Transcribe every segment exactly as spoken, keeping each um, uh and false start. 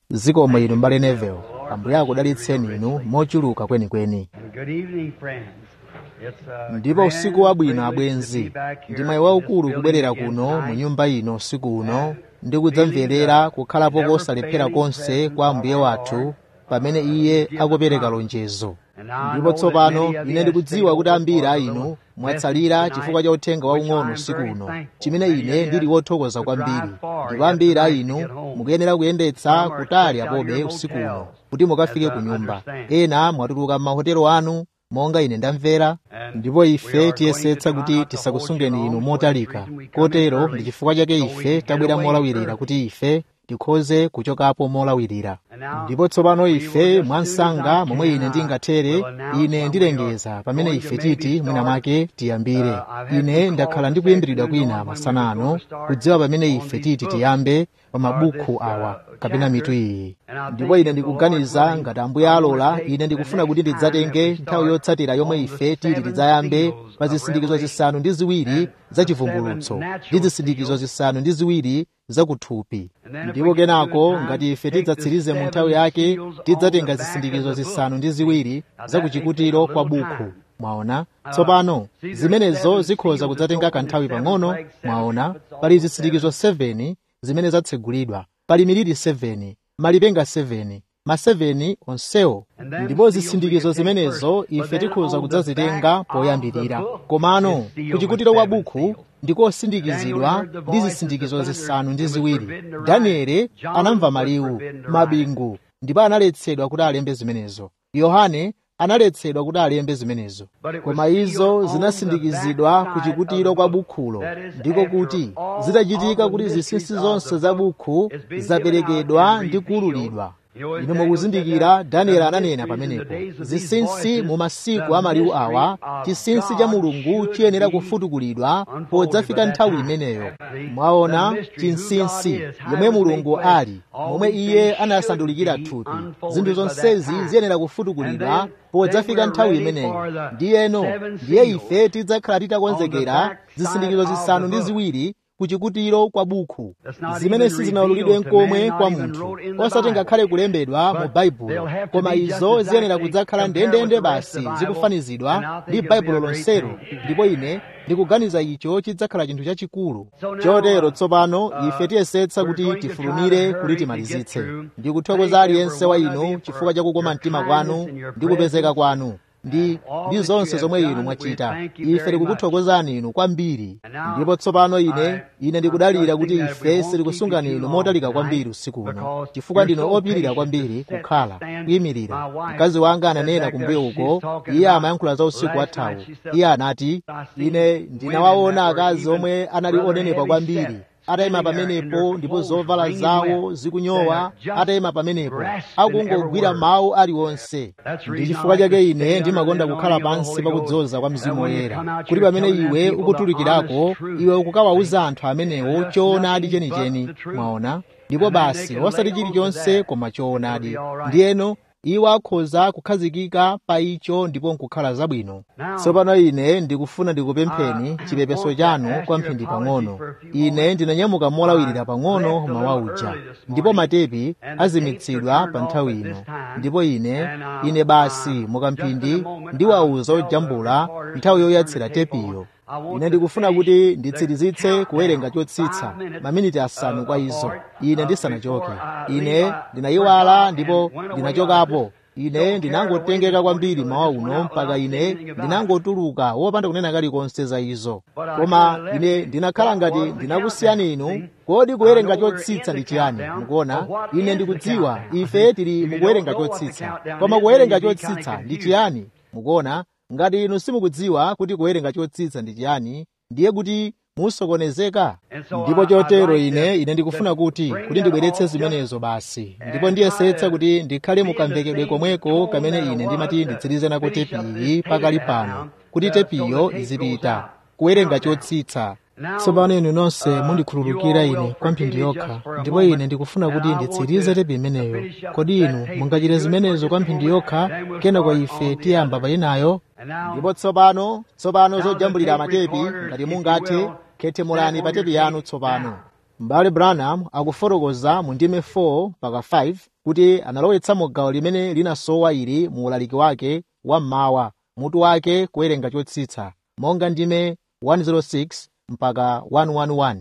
Zikomo inu mbale Neville, Ambuye akudalitseni inu mochuluka kwenikweni. Ndipo usiku wabwino abwenzi, ndi mwayi waukulu kubwerera kuno mu nyumba ino usiku uno ndi kudzamverera kukhalapo kosalephera konse kwa Ambuye wathu pamene Iye akupereka lonjezo. Ndipo tsopano ine ndikudziwa kuti ambiri a inu mwatsalira chifukwa cha uthenga waung'ono usiku uno, chimene ine ndili wothokoza kwambiri. Ndipo ambiri a inu mukuyenera kuyendetsa kutali apobe usiku uno kuti mukafike ku nyumba. Ena mwatuluka m'mahotelo anu monga ine ndamvera, ndipo ife tiyesetsa kuti tisakusungeni inu motalika. Kotero ndi chifukwa chake ife tabwera molawirira kuti ife tikhoze kuchokapo molawirira. Ndipo tsopano ife mwansanga momwe ine ndingathere, ine ndilengeza pamene ife titi mwina mwake tiyambire. Ine ndakhala ndikuyimbiridwa kwina masana ano kudziwa pamene ife titi tiyambe pa mabuku awa kapena mitu iyi. Ndipo ine ndikuganiza ngati Ambuye alola, ine ndikufuna kuti ndidzatenge nthawi yotsatira yomwe ife titi tidzayambe pa zisindikizo zisanu ndi ziwiri za chivumbulutso ndi zisindikizo zisanu ndi ziwiri zakuthupi. Ndipo kenako ngati ife tidzatsirize mu nthawi yake, tidzatenga zisindikizo zisanu ndi ziwiri zakuchikutiro kwa buku. Mwaona? Tsopano zimenezo zikhoza kudzatenga kanthawi pang'ono. Mwaona? Pali zisindikizo seveni zimene zatsegulidwa, pali miliri seveni, malipenga seveni, ma seveni onsewo. Ndipo zisindikizo zimenezo ife tikhoza kudzazitenga poyambirira. Komano kuchikutiro kwa buku ndikosindikizidwa ndi zisindikizo zisanu ndi ziwiri. Danieli anamva maliwu, mabingu, ndipo analetsedwa kuti alembe zimenezo. Yohane analetsedwa kuti alembe zimenezo. Koma izo zinasindikizidwa kuchikutiro kwa bukhulo, ndiko kuti zitachitika kuti zinsinsi zonse za bukhu zaperekedwa ndi kuululidwa. Inu mukuzindikira Danieli ananena pamenepo, zinsinsi mu masiku a maliwu awa, chinsinsi cha Mulungu chiyenera kufutukulidwa podzafika nthawi imeneyo. Mwaona chinsinsi yomwe Mulungu ali, momwe Iye anasandulikira thupi, zinthu zonsezi ziyenera kufutukulidwa podzafika nthawi imeneyo. Ndiyeno ndiye ife tidzakhala titakonzekera zisindikizo zisanu ndi ziwiri kuchikutiro kwa buku, zimene sizinawululidwe nkomwe kwa munthu, osati ngakhale kulembedwa mu Baibulo, koma izo ziyenera kudzakhala ndendende basi zikufanizidwa ndi Baibulo lonselo. Ndipo ine ndikuganiza icho chidzakhala chinthu chachikulu. Chotero tsopano ife tiyesetsa kuti tifulumire kuti timalizitse. Ndikuthokoza aliyense wa inu chifukwa cha kukoma mtima kwanu ndi kupezeka kwanu ndi ndi zonse zomwe inu mwachita. Ife tikukuthokozani inu kwambiri. Ndipo tsopano ine ine ndikudalira kuti ife sitikusungani inu motalika kwambiri usiku uno, chifukwa ndino opirira kwambiri kukhala kuyimirira. Mkazi wanga ananena kumbuyo uko, iye amayankhula za usiku wathawu. Iye anati, ine ndinawaona akazi omwe anali onenepa kwambiri atayima pamenepo, ndipo zovala zawo zikunyowa, atayima pamenepo akungogwira mawu aliwonse. Ndi chifukwa chake ine ndimakonda kukhala pansi pakudzoza kwa Mzimu Woyera, kuti pamene iwe ukutulikirako, iwe ukukawawuza anthu amenewo choonadi chenicheni. Mwaona? Ndipo basi osati chilichonse koma choonadi. Ndiyeno iwo akhoza kukhazikika pa icho ndipo nkukhala zabwino. Tsopano ine ndikufuna ndikupempheni chipepeso chanu kwa mphindi pang'ono. Ine ndinanyamuka molawirira pang'ono mawa uja, ndipo matepi azimitsidwa pa nthawi ino. Ndipo ine ine basi mukamphindi ndiwawuza ojambula nthawi yoyatsira tepiyo. Ine ndikufuna kuti nditsirizitse kuwerenga chotsitsa maminiti asanu kwa izo, ine ndisanachoke. Ine ndinayiwala ndipo ndinachokapo. Ine ndinangotengeka kwambiri mawa uno mpaka ine ndinangotuluka wopanda kunena kalikonse za izo. Koma ine ndinakhala ngati ndinakusiyani inu. Kodi kuwerenga chotsitsa ndi chiyani? Mukuona, ine ndikudziwa ife tili mukuwerenga chotsitsa, koma kuwerenga chotsitsa ndi chiyani? Mukuona, ngati inu simukudziwa kuti kuwerenga chotsitsa ndi chiyani, ndiye kuti musokonezeka. Ndipo chotero ine ine ndikufuna kuti kuti ndibweretse zimenezo basi, ndipo ndiyesetsa kuti ndikhale mukamvekedwe komweko kamene ine ndimati nditsirize nako tepi iyi pakali pano, kuti tepiyo izipita kuwerenga chotsitsa. Tsopano inu nonse mundikhululukira ine kwa mphindi yokha, ndipo ine ndikufuna kuti nditsirize tepi imeneyo. Kodi inu mungachite zimenezo kwa mphindi yokha, kenako ife tiyamba painayo? Ndipo tsopano tsopano zojambulira matepi, ngati mungathe khethemulani pa tepi yanu tsopano. M'bale Branham akufotokoza mu ndime four mpaka five kuti analowetsa mu gawo limene linasowa ili mu ulaliki wake wa mmawa, mutu wake kuwerenga chotsitsa, monga ndime one oh six mpaka one eleven.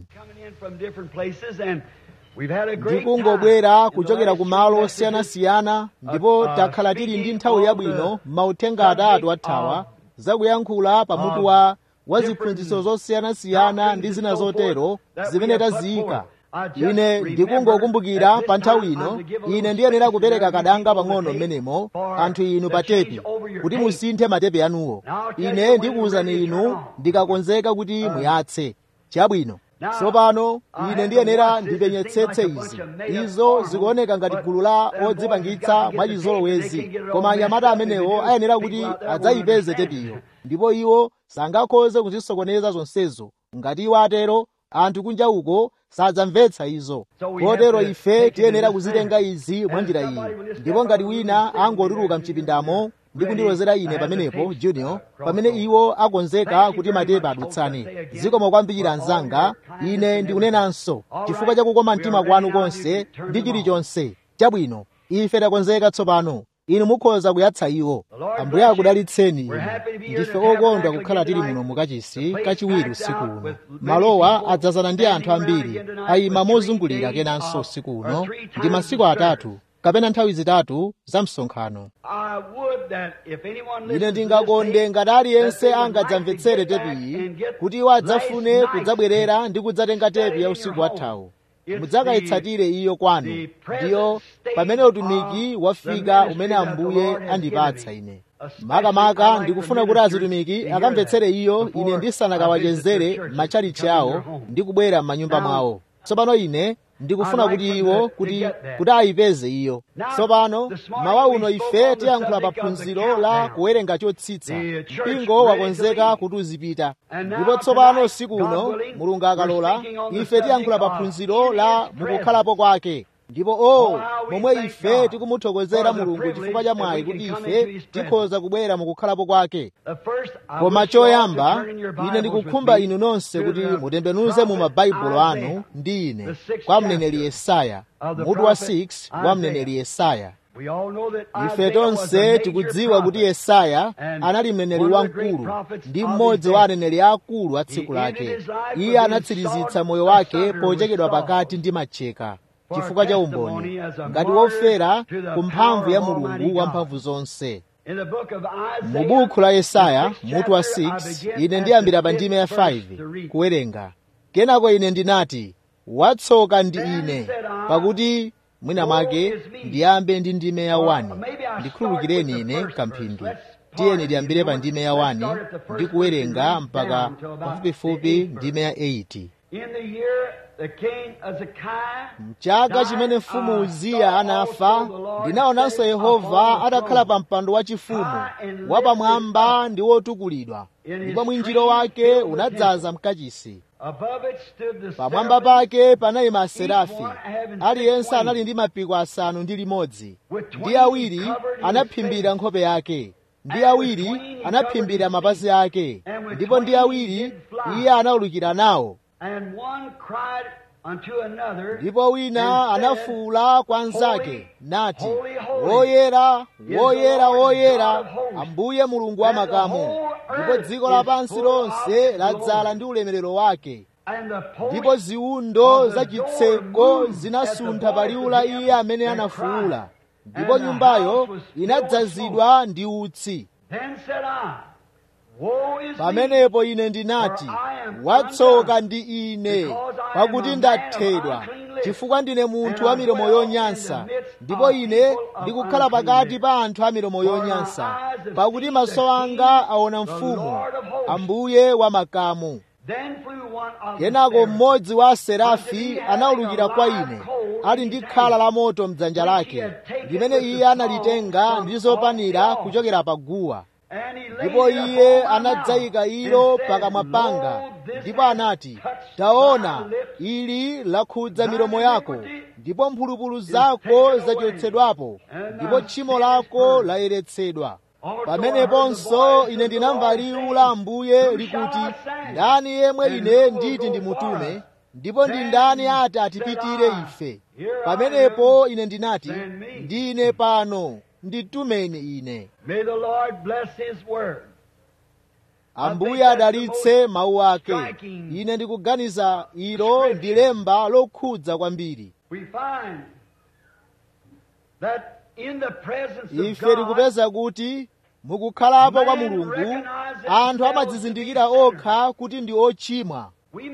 Ndikungobwera kuchokera ku malo osiyanasiyana ndipo takhala tili ndi nthawi yabwino mauthenga atatu athawa zakuyankhula pamutu wa wa ziphunzitso zosiyanasiyana ndi zina zotero zimene taziyika. Ine ndikungokumbukira pa nthawi ino ine ndiyenera kupereka kadanga pang'ono mmenemo anthu inu pa tepi kuti musinthe matepi anuwo. Ine ndikuwuzani inu ndikakonzeka kuti muyatse chabwino. Tsopano ine ndiyenera ndipenyetsetse izi. Izo zikuoneka ngati gulu la odzipangitsa mwachizolowezi, koma anyamata amenewo ayenera kuti adzayipeze tepiyo, ndipo iwo sangakhoze kuzisokoneza zonsezo. Ngati iwo atero, anthu kunja uko sadzamvetsa izo. Kotero ife tiyenera kuzitenga izi mwa njira iyi. Ndipo ngati wina angotuluka mchipindamo ndi kundilozera ine pamenepo Junior, pamene iwo akonzeka kuti matepi adutsane, zikomo kwambiri anzanga, ine ndikunenanso chifukwa cha kukoma mtima kwanu konse ndi chilichonse chabwino. Ife takonzeka tsopano, inu mukhoza kuyatsa iwo. Ambuye akudalitseni. Ndife okondwa kukhala tili muno mukachisi kachiwiri usiku uno. Malowa adzazana ndi anthu ambiri ayima mozungulira kenanso usiku uno ndi masiku atatu kapena nthawi zitatu za msonkhano. Ine ndingakonde ngati aliyense angadzamvetsere tepiyi kuti iwo adzafune kudzabwerera ndi kudzatenga tepi ya usiku wathawu. Mudzakayitsatire iyo kwanu. Ndiyo pamene utumiki wafika umene Ambuye andipatsa ine. Makamaka ndikufuna kuti azitumiki akamvetsere iyo ine ndisanakawachezere matchalichi awo ndi kubwera m'manyumba mwawo. Tsopano ine ndikufuna kuti iwo kuti kuti ayipeze iyo. Tsopano mawa uno ife tiyankhula pa phunziro la kuwerenga chotsitsa. Mpingo wakonzeka kuti uzipita. Ndipo tsopano usiku uno Mulungu akalola ife tiyankhula pa phunziro la mukukhalapo kwake. Ndipo o momwe ife tikumuthokozera Mulungu chifukwa cha mwayi kuti ife tikhoza kubwera mukukhalapo kwake. Koma choyamba ine ndikukhumba inu nonse kuti mutembenuze mu mabaibulo anu ndi ine kwa mneneri Yesaya, mutu wa six wa mneneri Yesaya. Ife tonse tikudziwa kuti Yesaya anali mneneri wamkulu ndi mmodzi wa aneneri akulu a tsiku lake. Iye anatsirizitsa moyo wake pochekedwa pakati ndi macheka chifukwa cha umboni, ngati wofera ku mphamvu ya Mulungu wamphamvu zonse. Mu buku la Yesaya mutu wa six ine ndiyambira pa ndime ya five kuwerenga. Kenako ine ndinati, watsoka ndi ine, pakuti mwina mwake ndiyambe ndi ndime ya one. Ndikhululukireni ine kamphindi. Tiyeni tiyambire pa ndime ya one ndi kuwerenga mpaka pafupifupi ndime ya eight. Mchaka chimene mfumu Uziya anafa, ndinaonanso Yehova atakhala pa mpando wachifumu wapamwamba ndi wotukulidwa, ndipo mwinjiro wake unadzaza mkachisi. Pamwamba pake panayima aserafi, aliyense anali ndi mapiko asanu ndi limodzi. Ndi awiri anaphimbira nkhope yake, ndi awiri anaphimbira mapazi ake, ndipo ndi awiri iye anawulukira nawo. Ndipo wina anafuwula kwa nzake nati, woyera, woyera, woyera, Ambuye Mulungu wa makamu, ndipo dziko lapansi lonse ladzala ndi ulemerero wake. Ndipo ziwundo za chitseko zinasuntha pa liwu la iye amene anafuwula, ndipo nyumbayo inadzazidwa ndi utsi. Pamenepo ine ndinati, watsoka ndi ine, pakuti ndathedwa, chifukwa ndine munthu wa milomo yonyansa, ndipo ine ndikukhala pakati pa anthu a milomo yonyansa, pakuti maso anga aona Mfumu, Ambuye wa makamu. Kenako mmodzi wa aserafi anawulukira kwa ine, ali ndi khala la moto m'dzanja lake, limene iye analitenga ndi zopanira kuchokera pa guwa. Ndipo iye anadzayika ilo pakamwa panga, ndipo anati, taona, ili lakhudza milomo yako, ndipo mphulupulu zako zachotsedwapo, ndipo tchimo lako layeretsedwa. Pameneponso ine ndinamva liwu la Ambuye likuti, ndani yemwe ine nditi ndimutume, ndipo ndi ndani ati atipitire ife? Pamenepo ine ndinati, ndine pano, nditumeni ine. Ambuye adalitse mawu ake. Ine ndikuganiza ilo ndi lemba lokhudza kwambiri. Ife tikupeza kuti mukukhalapo kwa Mulungu anthu amadzizindikira okha kuti ndi ochimwa.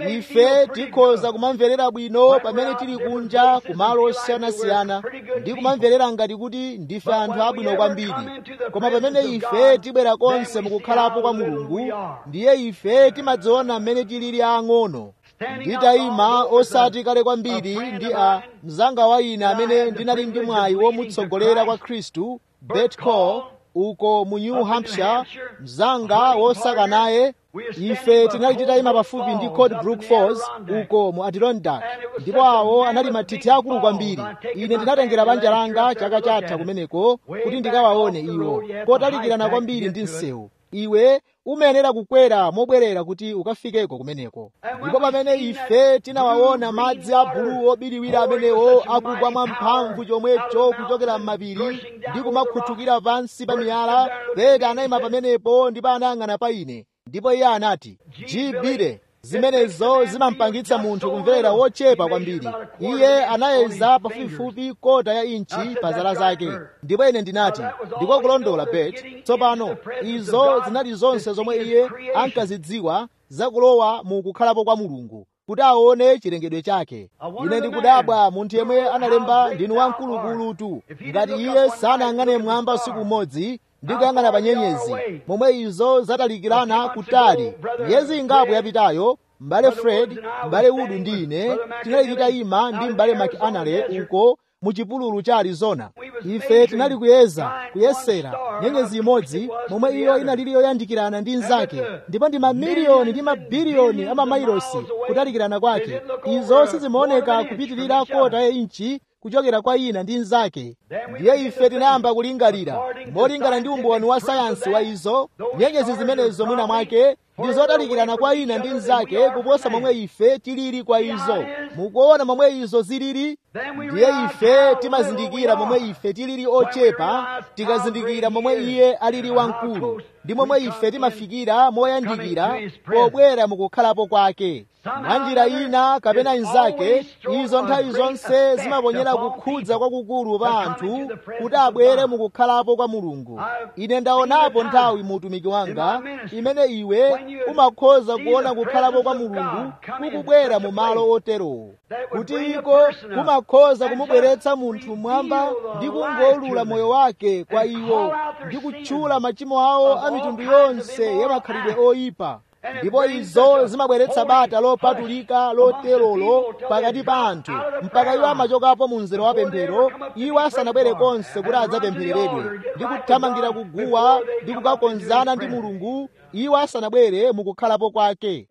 Ife tikhoza kumamverera bwino pamene tili kunja kumalo osiyanasiyana ndi kumamverera ngati kuti ndife anthu abwino kwambiri, koma pamene ife tibwera konse mukukhalapo kwa Mulungu, ndiye ife timadziona mmene tilili ang'ono. Nditayima osati kale kwambiri ndi a mzanga wa ine amene ndinali ndi mwayi womutsogolera kwa Khristu, Bert Cole, uko mu New Hampshire, mzanga wosaka naye. Ife tinali titayima pafupi ndi Cold Brook Falls uko mu Adirondack, ndipo awo anali mathithi akulu kwambiri. Ine ndinatengera banja langa chaka chatha kumeneko kuti ndikawaone iwo, kotalikirana kwambiri ndi msewu. Iwe umayenera kukwera mobwerera kuti ukafikeko kumeneko. Ndipo pamene ife tinawaona madzi a bulu obiriwira amenewo akugwa mwamphamvu chomwecho kuchokera m'mapiri ndi kumakhuthukira pansi pa miyala, Beta anayima pamenepo ndipo anayang'ana pa ine, ndipo iye anati, "Jibire, zimenezo zimampangitsa munthu kumverera wochepa kwambiri." Iye anayeza pafupifupi kota ya inchi pa zala zake, ndipo ine ndinati, "Ndiko kulondola Bet. Tsopano izo zinali zonse zomwe iye ankazidziwa zakulowa mu kukhalapo kwa Mulungu, kuti aone chilengedwe chake." Ine ndikudabwa munthu yemwe analemba ndinu wamkulukulutu, ngati iye sanayang'ane mmwamba usiku umodzi ndi kuyang'ana pa nyenyezi momwe izo zatalikirana kutali. Miyezi ingapo yapitayo, m'bale Fred, m'bale Wood ndi ine tinali titayima ndi m'bale McAnally uko mu chipululu cha Arizona. Ife tinali kuyeza kuyesera nyenyezi imodzi momwe iyo inalili yoyandikirana ndi nzake, ndipo ndi mamiliyoni ndi mabiliyoni amamailosi kutalikirana kwake. Izo sizimaoneka kupitirira kota ya inchi kuchokera kwa ina ndi nzake. Ndiye ife tinayamba kulingalira molingana ndi umboni wa sayansi wa izo, nyenyezi zimenezo mwina mwake ndi zotalikirana kwa ina ndi nzake kuposa momwe ife tilili kwa izo. Mukuona momwe izo zilili? Ndiye ife timazindikira momwe ife tilili ochepa tikazindikira momwe iye alili wamkulu, ndi momwe ife timafikira moyandikira pobwera mukukhalapo kwake. Mwa njira ina kapena inzake, izo nthawi zonse zimaponyera kukhudza kwakukulu pa anthu kuti abwere mukukhalapo kwa Mulungu. Ine ndaonapo nthawi mu utumiki wanga imene iwe umakhoza kuona kukhalapo kwa Mulungu kukubwera mu malo oterowo, kuti iko kumakhoza kumubweretsa munthu mwamba ndi kungolula moyo wake kwa iwo ndi kutchula machimo awo a mitundu yonse ya makhalidwe oyipa. Ndipo izo zimabweretsa bata lopatulika loterolo pakati pa anthu mpaka iwo amachokapo mu mzere wa pemphero, iwo asanabwere konse kuti adzapemphereredwe ndi kuthamangira kuguwa ndi kukakonzana ndi Mulungu, iwo asanabwere mukukhalapo kwake.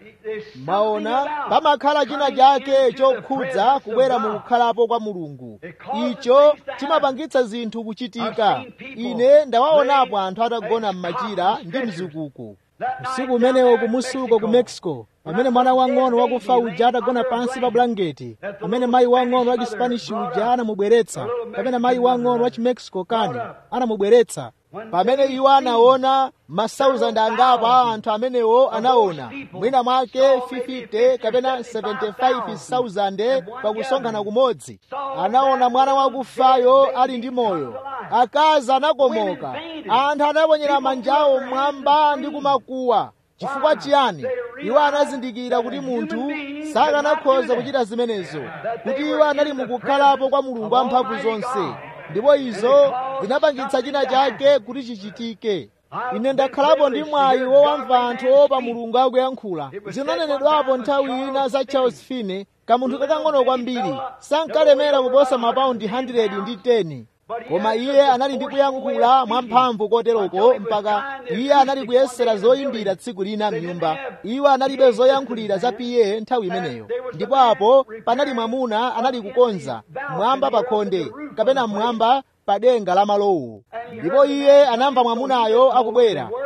Maona, pamakhala china chake chokhudza kubwera mukukhalapo kwa Mulungu. Icho chimapangitsa zinthu kuchitika. Ine ndawaonapo anthu atagona m'machira ndi mzikuku. Usiku umenewo kumusuko ku Mexico, pamene mwana wang'ono wakufa uja atagona pansi pa blanketi, pamene mayi wang'ono wa Chispanish uja anamubweretsa, pamene mayi wang'ono wa Chimexico kani anamubweretsa, pamene iwo anaona masauzandi angapo a anthu amenewo anaona mwina mwake fifty kapena seventy-five thousand pakusonkhana kumodzi. Anaona mwana wakufayo ali ndi moyo. Akazi anakomoka, anthu anaponyera manjawo mwamba ndi kumakuwa. Chifukwa chiyani? Iwo anazindikira kuti munthu sakanakhoza kuchita zimenezo, kuti iwo anali mukukhalapo kwa Mulungu wamphamvu zonse, ndipo izo zinapangitsa china chake kuti chichitike. Ine ndakhalapo ndi mwayi wowamva anthu opa Mulungu akuyankhula. Zinanenedwapo nthawi ina za Charles Finney, kamunthu kakang'ono kwambiri, sankalemera kuposa mapaundi one hundred ndi ten. Koma iye anali ndi kuyankhula mwamphamvu koteroko mpaka iye anali kuyesera zoyimbira tsiku lina m'nyumba. Iwo analibe zoyankhulira za P A nthawi imeneyo, ndipo apo panali mwamuna anali kukonza mwamba pa khonde kapena mwamba pa denga la malowo. Ndipo iye anamva mwamunayo akubwera,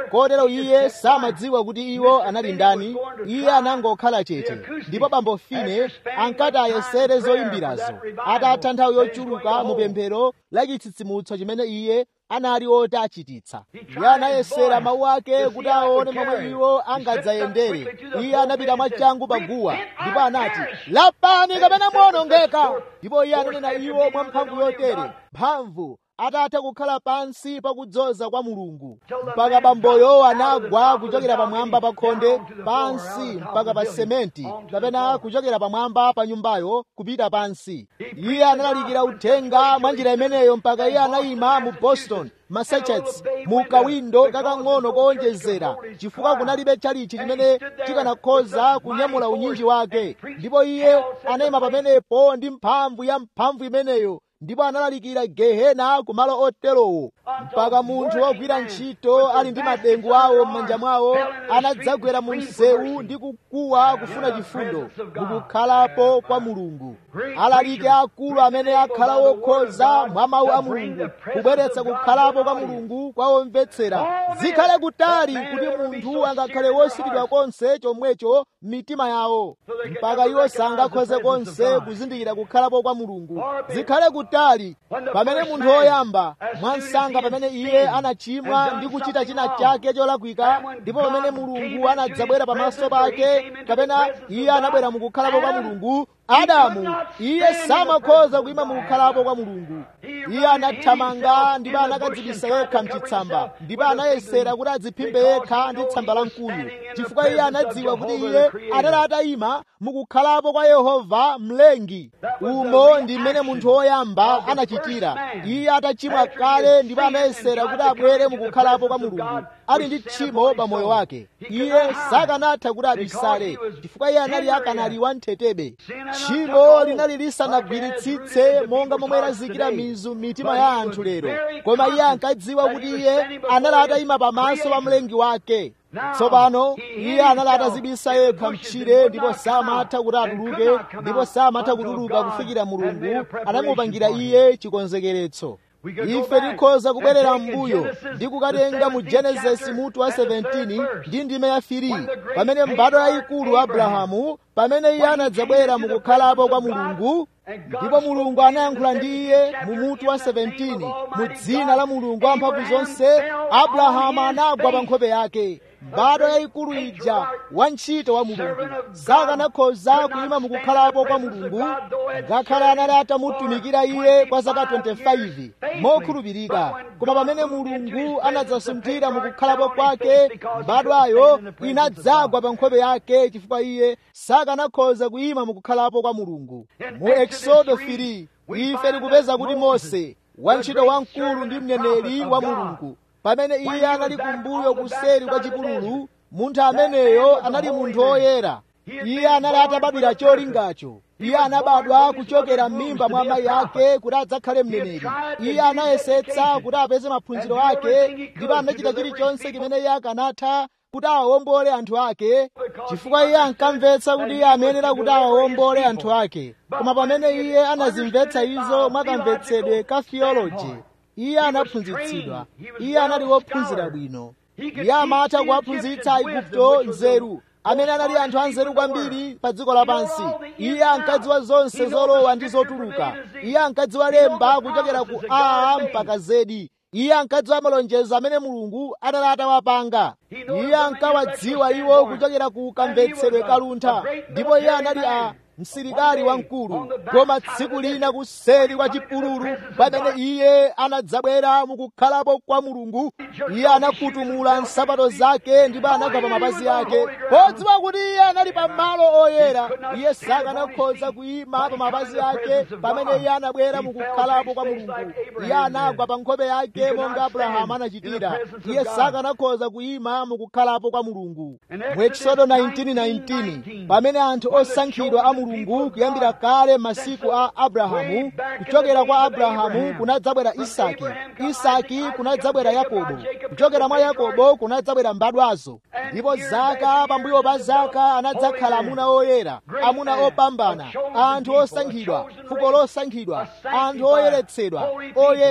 kotero iye samadziwa kuti iwo anali ndani. Iye anangokhala chete, ndipo bambo Fine ankati ayesere zoyimbirazo. Atatha nthawi yochuluka mu pemphero la chitsitsimutso chimene iye anali oti achititsa, iye anayesera mawu ake kuti aone momwe iwo angadzayendere. Iye anapita mwachangu paguwa ndipo anati, lapani kapena muwonongeka. Ndipo iye ananena iwo mwamphamvu yotere, mphamvu atatha kukhala pansi pakudzoza kwa Mulungu, mpaka bamboyo anagwa kuchokera pamwamba pa khonde pansi mpaka pa sementi, kapena kuchokera pamwamba pa nyumbayo kupita pansi. Iye analalikira uthenga mwa njira imeneyo mpaka iye anayima mu Boston, Massachusetts, mu kawindo kakang'ono koonjezera, chifukwa kunalibe chalichi chimene chikanakhoza kunyamula unyinji wake. Ndipo iye anayima pamenepo ndi mphamvu ya mphamvu imeneyo, ndipo analalikira gehena kumalo oterowo, mpaka munthu wogwira ntchito ali ndi madengu awo m'manja mwawo anadzagwera mu msewu ndi kukuwa kufuna chifundo mukukhalapo kwa Mulungu. Alaliki akulu amene akhala wokhoza mwa mawu a Mulungu kubweretsa kukhalapo kwa Mulungu kwa omvetsera. Zikhale kutali kuti munthu angakhale wositidwa konse chomwecho m'mitima yawo, mpaka iwo sangakhoze konse kuzindikira kukhalapo kwa Mulungu. Zikhale kutali pamene munthu woyamba mwansanga, pamene iye anachimwa ndi kuchita china chake cholakwika, ndipo pamene Mulungu anadzabwera pamaso pake, kapena iye anabwera mukukhalapo kwa Mulungu, Adamu iye samakhoza kuyima mukukhalapo kwa Mulungu. Iye anathamanga ndipo anakadzibisa yekha mchitsamba, ndipo anayesera kuti adziphimbe yekha ndi tsamba la mkuyu, chifukwa iye anadziwa kuti iye anali atayima mukukhalapo kwa Yehova Mlengi. Umo ndi mmene munthu woyamba anachitira. Iye atachimwa kale ndipo anayesera kuti abwere mukukhalapo kwa Mulungu ali ndi tchimo pa moyo wake. Iye sakanatha kuti abisale, chifukwa iye anali akanali wamthetebe. Tchimo linali lisanagwiritsitse monga momwe lazikira mizu m'mitima ya anthu lero, koma iye ankadziwa kuti iye anali atayima pamaso pa Mlengi wake. Tsopano iye anali atazibisa yekha mtchire, ndipo samatha kuti atuluke, ndipo samatha kutuluka kufikira Mulungu anamupangira iye chikonzekeretso. Ife tikhoza kubwerera m'mbuyo ndi kukatenga mu Genesis mutu wa seventeen ndi ndime ya three, pamene mbadwa yayikulu Abrahamu, pamene iye anadzabwera mukukhalapo kwa Mulungu, ndipo Mulungu anayankhula ndi iye mu mutu wa seventeen mu dzina la Mulungu wamphamvu zonse. Abrahamu anagwa pa nkhope yake. Mbadwa yayikulu ija, wantchito wa Mulungu, sakanakhoza kuyima mukukhalapo kwa Mulungu ngakhale anali atamutumikira iye kwa zaka twenty-five mokhulupirika. Koma pamene Mulungu anadzasunthira mukukhalapo kwake, mbadwayo inadzagwa pa nkhope yake, chifukwa iye sakanakhoza kuyima mukukhalapo kwa Mulungu. Mu Exodo three ife tikupeza kuti Mose, wantchito wamkulu ndi mneneri wa Mulungu, pamene iye anali kumbuyo kuseri kwa chipululu, munthu ameneyo anali munthu woyera. Iye anali atabadwira cholingacho. Iye anabadwa kuchokera m'mimba mwa amayi ake kuti adzakhale mneneri. Iye anayesetsa kuti apeze maphunziro ake, ndipo anachita chilichonse chimene iye akanatha kuti awombole anthu ake, chifukwa iye ankamvetsa kuti iye amayenera kuti awombole anthu ake. Koma pamene iye anazimvetsa izo mwakamvetsedwe ka theology, iye anaphunzitsidwa. Iye anali wophunzira bwino. Iye amatha kuwaphunzitsa Aigupto nzeru, amene anali anthu anzeru kwambiri pa dziko lapansi. Iye ankadziwa zonse zolowa ndi zotuluka. Iye ankadziwa lemba kuchokera ku A mpaka Z. Iye ankadziwa malonjezo amene Mulungu anali atawapanga. Iye ankawadziwa iwo kuchokera ku kamvetsedwe kaluntha, ndipo iye anali a msilikali wamkulu. Koma tsiku lina kuseri kwa chipululu, pamene iye anadzabwera mukukhalapo kwa Mulungu, iye anakutumula nsapato zake ndipo anagwa pa mapazi ake, podziwa kuti iye anali pa malo oyera. Iye sakanakhoza kuyima pa mapazi ake pamene iye anabwera mukukhalapo kwa Mulungu. Iye anagwa pa nkhope yake monga Abrahamu anachitira. Iye sakanakhoza kuyima mukukhalapo kwa Mulungu. Mu Exodo nineteen nineteen, pamene anthu osankhidwa a Mulungu kuyambira kale masiku a Abrahamu, kuchokera kwa Abrahamu kunadzabwera Isaki, Isaki kunadzabwera Yakobo, kuchokera mwa Yakobo kunadzabwera mbadwazo, ndipo zaka pambuyo pa zaka anadzakhala amuna oyera, amuna opambana, anthu osankhidwa, fuko losankhidwa, anthu oyeretsedwa, oyera.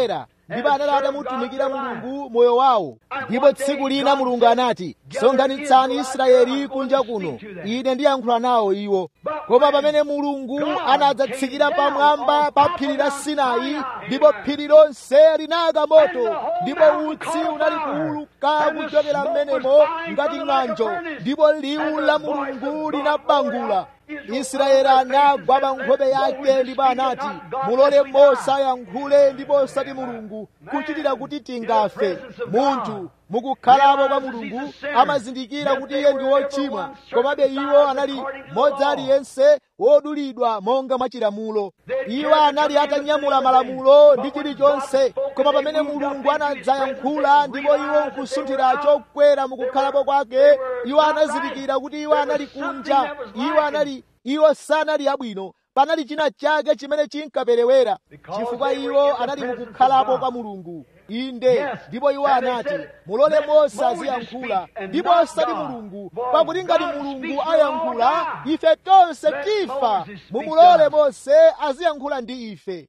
ndipo anali atamutumikira Mulungu moyo wawo. Ndipo tsiku lina Mulungu anati, sonkhanitsani Israeli kunja kuno, ine ndiyankhula nawo iwo. Koma pamene Mulungu anadzatsikira pamwamba pa phiri la Sinai, ndipo phiri lonse linayaka moto, ndipo utsi unali kuwuluka kuchokera m'menemo ngati ng'anjo, ndipo liwu la Mulungu linabangula. Israeli anagwa pa nkhope yake ndipo anati, mulole Mose ayankhule ndipo osati Mulungu, kuchitira kuti tingafe. Munthu mukukhalapo kwa Mulungu amazindikira kuti iye ndi wochimwa, komabe iwo anali modzi aliyense wodulidwa monga mwachilamulo. Iwo anali atanyamula malamulo ndi chilichonse, koma pamene Mulungu anadzayankhula ndipo iwo nkusunthira chokwera mukukhalapo kwake, iwo anazindikira kuti iwo anali kunja, iwo anali iwo sanali abwino. Panali china chake chimene chinkaperewera, chifukwa iwo anali mukukhalapo kwa Mulungu. Inde, ndipo iwo anati, mulole Mose aziyankhula ndipo osati Mulungu, pakuti ngati Mulungu ayankhula ife tonse tifa. Mumulole Mose aziyankhula ndi ife.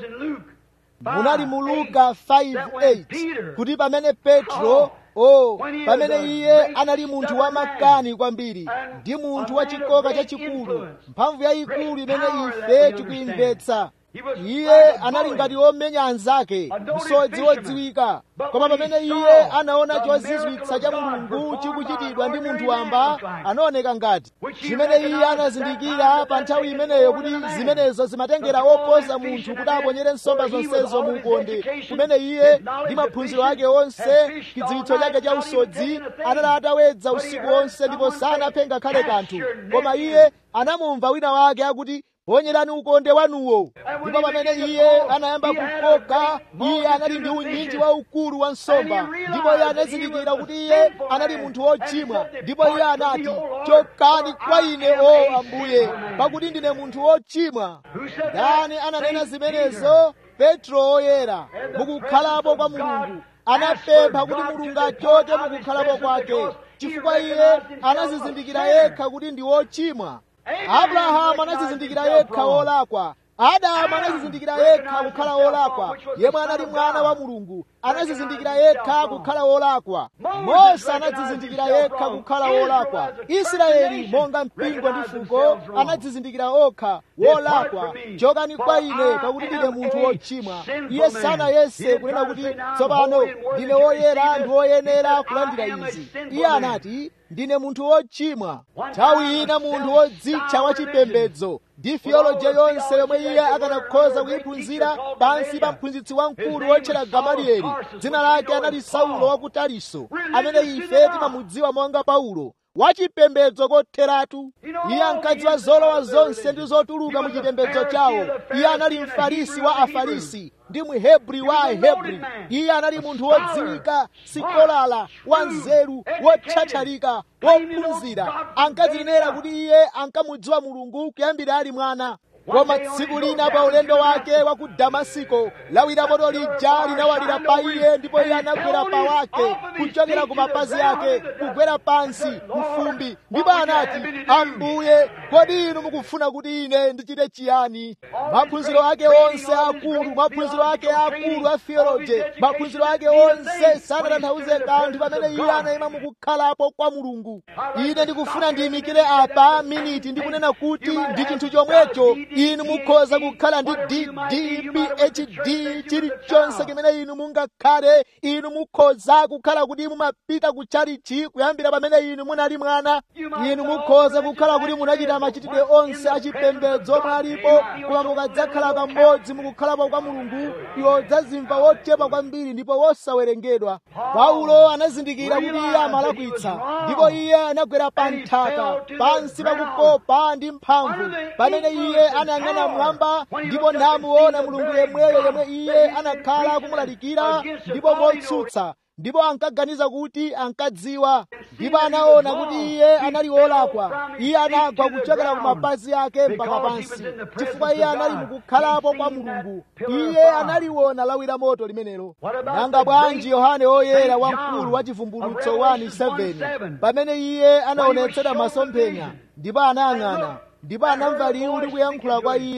Munali mu Luka five eight kuti pamene Petro Oh, pamene iye anali munthu wamakani kwambiri ndi munthu wachikoka chachikulu, mphamvu yayikulu imene ife tikuyimvetsa. Iye anali ngati womenya anzake, msodzi wodziwika. Koma pamene iye anaona chozizwitsa cha Mulungu chikuchitidwa ndi munthu wamba, anaoneka ngati chimene iye anazindikira pa nthawi imeneyo kuti zimenezo zimatengera oposa munthu kuti aponyere nsomba zonsezo mu ukonde, kumene iye ndi maphunziro ake onse, chidziwitso chake cha usodzi, anali atawedza usiku wonse ndipo sanaphe ngakhale kanthu. Koma iye anamumva wina wake akuti, ponyerani ukonde wanuwo. Ndipo pamene iye anayamba kukoka, iye anali ndi unyinji waukulu wa nsomba, ndipo iye anazindikira kuti iye anali munthu wochimwa. Ndipo iye anati, chokani kwa ine, o Ambuye, pakuti ndine munthu wochimwa. Ndani ananena zimenezo? Petro oyera, mukukhalapo kwa Mulungu. Anapempha kuti Mulungu achoke mukukhalapo kwake, chifukwa iye anazizindikira yekha kuti ndi wochimwa. Abrahamu anazizindikira yekha wolakwa. Adamu anazizindikira yekha kukhala wolakwa. Yemwe anali mwana wa Mulungu anazizindikira yekha kukhala wolakwa. Mose anazizindikira yekha kukhala wolakwa. Israeli monga mpingo ndi fuko anazizindikira okha wolakwa. Chokani kwa ine, pakuti ndine munthu wochimwa. Iye sanayese kunena kuti tsopano ndine woyera ndi woyenera kulandira izi. Iye anati, ndine munthu wochimwa. Nthawi ina munthu wodzitcha wachipembedzo ndi theology yonse yomwe iye akanakhoza kuyiphunzira pansi pa mphunzitsi wamkulu wotchera Gamalieli, dzina lake anali Saulo wa ku Tariso, amene ife timamudziwa monga Paulo, wachipembedzo kotheratu. Iye ankadziwa zolowa zonse ndi zotuluka mu chipembedzo chawo. Iye anali Mfarisi wa Afarisi ndi Mhebri wa Ahebri. Iye anali munthu wodziwika, sikolala, wanzeru, wotchatchalika, wophunzira. Ankazinenera kuti iye ankamudziwa Mulungu kuyambira ali mwana. Koma tsiku lina pa ulendo wake wa ku Damasiko, lawi la moto lija linawalira pa iye, ndipo iye anagwera pa wake kuchokera ku mapazi ake kugwera pansi mfumbi, ndipo anati, Ambuye, kodi inu mukufuna kuti ine ndichite chiyani? Maphunziro ake onse akulu, maphunziro ake akulu a theology, maphunziro ake onse sanatanthauze kanthu pamene iye anayima mukukhalapo kwa Mulungu. Ine ndikufuna ndiyimikire apa miniti ndi kunena kuti ndi chinthu chomwecho inu mukhoza kukhala ndi D D P H D chilichonse chimene inu mungakhale. Inu mukhoza kukhala kuti mumapita ku chalichi kuyambira pamene inu munali mwana. Inu mukhoza kukhala kuti munachita machitidwe onse achipembedzo mwalipo, koma mukadzakhala kamodzi mukukhalapo kwa Mulungu, iwo dzazimva wochepa kwambiri ndipo wosawerengedwa. Paulo anazindikira kuti iye amalakwitsa, ndipo iye anagwera pa nthaka pansi pakukopa ndi mphamvu, pamene iye anayang'ana mwamba ndipo namuona Mulungu yemweyo yemwe iye anakhala kumulalikira, ndipo motsutsa, ndipo ankaganiza kuti ankadziwa, ndipo anaona kuti iye anali wolakwa. Iye anagwa kuchokera ku mapazi ake mpaka pansi, chifukwa iye anali mukukhalapo kwa Mulungu. Iye analiona lawi la moto limenelo. Nanga bwanji Yohane Oyera wamkulu wa Chivumbulutso one seven, pamene iye anaonetsedwa masomphenya ndipo anayang'ana, ndipo anamva liwu likuyankhula kwa iye,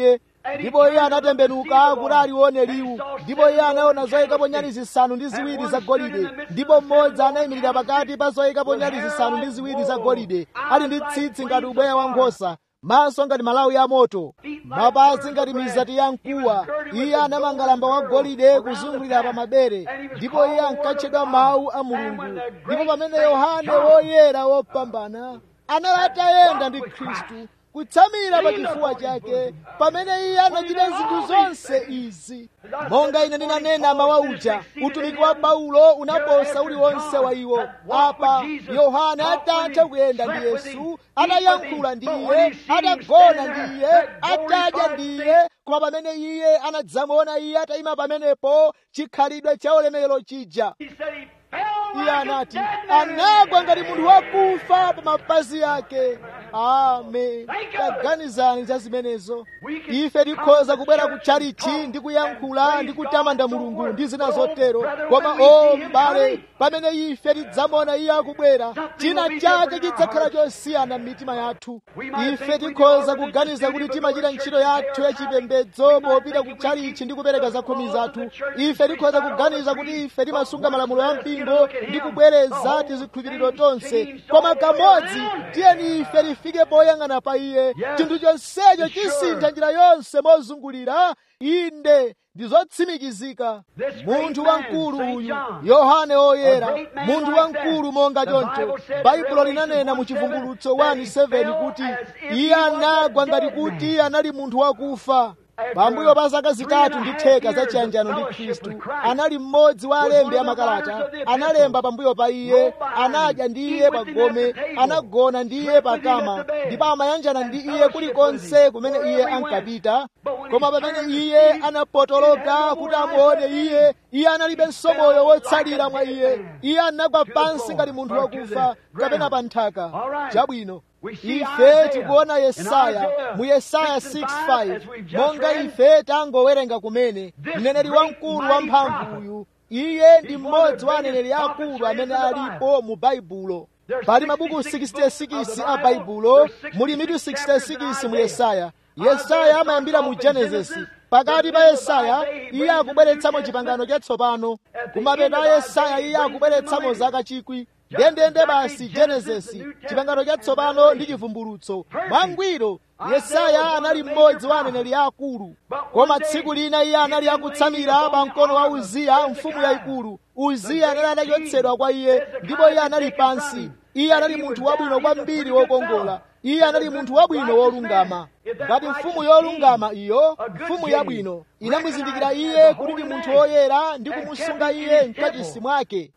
ndipo iye anatembenuka kuti alione liwu, ndipo iye anaona zoyikapo nyali zisanu ndi ziwiri zagolide, ndipo mmodzi anayimirira pakati pa zoyikapo nyali zisanu ndi ziwiri zagolide, ali ndi tsitsi ngati ubweya wa nkhosa, maso ngati malawi a moto, mapazi ngati mizati ya mkuwa. Iye anamanga lamba wa golide kuzungulira pa mabere, ndipo iye ankatchedwa Mawu a Mulungu. Ndipo pamene Yohane woyera wopambana anali atayenda ndi Khristu kutsamira pa chifuwa chake, pamene iye anachita zinthu zonse izi, monga ine ndinanena mawa uja, utumiki wa Paulo unaposa uliwonse wa iwo. Apa Yohane atatha kuyenda ndi Yesu, atayankhula ndi iye, atagona ndi iye, atadya ndi iye, koma pamene iye anadzamuona iye atayima pamenepo, chikhalidwe cha ulemerero chija, iye anati anagwa ngati munthu wakufa pa mapazi ake. Amen. Taganizani za zimenezo. Ife tikhoza kubwera ku chalichi ndi kuyankhula ndi kutamanda Mulungu ndi zina zotero, koma o m'bale, pamene ife tidzamuona iye akubwera, china chake chidzakhala chosiyana m'mitima yathu. Ife tikhoza kuganiza kuti timachita ntchito yathu yachipembedzo popita ku chalichi ndi kupereka zakhumi zathu. Ife tikhoza kuganiza kuti ife timasunga malamulo ya mpingo ndi kubwereza tizikhulupiriro tonse, koma kamodzi tiyeni ife tifike poyang'ana pa iye, chinthu chonsecho chisintha njira yonse mozungulira. Inde ndi zotsimikizika. Munthu wamkulu uyu Yohane woyera, munthu wamkulu monga choncho. Baibulo linanena mu Chivumbulutso one seven kuti iye anagwa ngati kuti anali munthu wakufa. Pambuyo pa zaka zitatu ndi theka za chiyanjano ndi Khristu, anali mmodzi wa alembi amakalata, analemba pambuyo pa iye, anadya ndi iye pa gome, anagona ndi iye pa kama, ndipo amayanjana ndi iye kulikonse kumene iye ankapita. Koma pamene iye anapotoloka kuti amuone iye, iye analibenso moyo wotsalira mwa iye. Iye anagwa pansi ngati munthu wakufa kapena pa nthaka. Chabwino, ife tikuona Yesaya mu Yesaya six five, monga ife tangowerenga kumene, mneneri wamkulu wamphamvu uyu, iye ndi mmodzi wa aneneri akulu amene alipo mu Baibulo. Pali mabuku sixty-six a Baibulo, muli mitu sixty-six mu Yesaya. Yesaya amayambira mu Genesis. Pakati pa Yesaya iye akubweretsamo chipangano chatsopano, kumapeto a Yesaya iye akubweretsamo zaka chikwi. Ndendende basi Genesis, chipangano chatsopano ndi chivumbulutso. Mwangwiro, Yesaya anali mmodzi wa aneneri akulu, koma tsiku lina iye anali akutsamira pa mkono wa Uziya mfumu yayikulu. Uziya anali atachotsedwa kwa iye, ndipo iye anali pansi. Iye anali munthu wabwino kwambiri wokongola. Iye anali munthu wabwino wolungama. Ngati mfumu yolungama iyo, mfumu yabwino, inamuzindikira iye kuti ndi munthu woyera ndi kumusunga iye mkachisi mwake.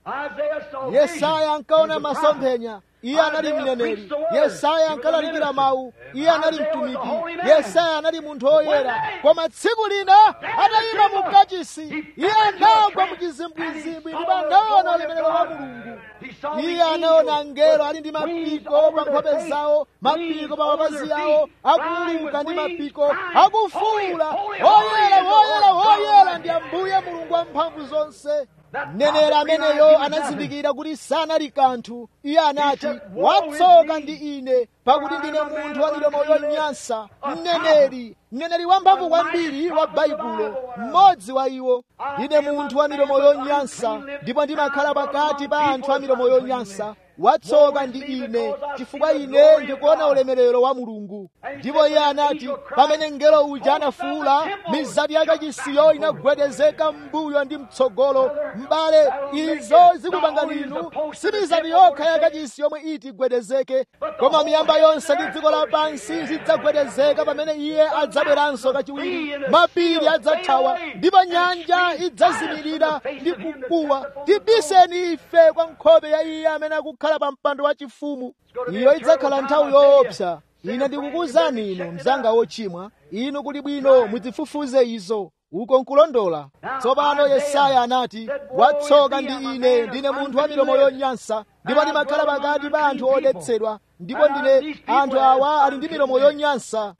Yesaya ankaona masomphenya. Iye anali mneneri. Yesaya ankalalikira mawu. Iye anali mtumiki. Yesaya anali munthu woyera. Koma tsiku lina atayima mu kachisi, iye anagwa mu chizimbwizimbwi ndipo anaona ulemerero wa Mulungu. Iye anaona angelo ali ndi mapiko pa nkhope zawo, mapiko pa mapazi awo, akuuluka ndi mapiko, akufuwula, woyera, woyera, woyera ndi Ambuye Mulungu wamphamvu zonse. Mneneri ameneyo anazindikira kuti sanali kanthu. Iye anati, watsoka ndi ine, pakuti ndine munthu wa milomo yonyansa. Mneneri, mneneri wamphamvu kwambiri wa Baibulo, mmodzi wa iwo. Ndine munthu wa milomo yonyansa, ndipo ndimakhala pakati pa anthu a milomo yonyansa. Watsoka ndi ine, chifukwa ine ndikuona ulemerero wa Mulungu. Ndipo iye anati, pamene mngelo uja anafuwula, mizati ya kachisiyo inagwedezeka m'mbuyo ndi mtsogolo. M'bale, izo zikupangani inu, si mizati yokha ya kachisi yomwe iti igwedezeke, koma miyamba yonse ndi dziko lapansi zidzagwedezeka pamene iye adzabweranso kachiwiri. Mapiri adzathawa, ndipo nyanja idzazimirira ndi kukuwa. Tibiseni ife kwa nkhope ya iye amene akukhala pa mpando wa chifumu. Iyo idzakhala nthawi yoopsa. Ine ndikukuwuzani inu, mzanga wochimwa, inu kuli bwino muzifufuze izo. Uko nkulondola. Tsopano Yesaya anati, watsoka ndi ine, ndine munthu wa milomo yonyansa, ndipo ndimakhala pakati pa anthu odetsedwa, ndipo ndine anthu awa ali ndi milomo yonyansa.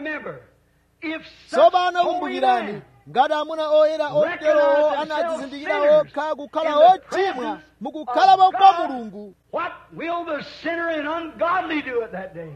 Tsopano kumbukirani, ngati amuna oyera oterowo anadzizindikira okha kukhala ochimwa mukukhalapo kwa Mulungu, what will the sinner and ungodly do at that day?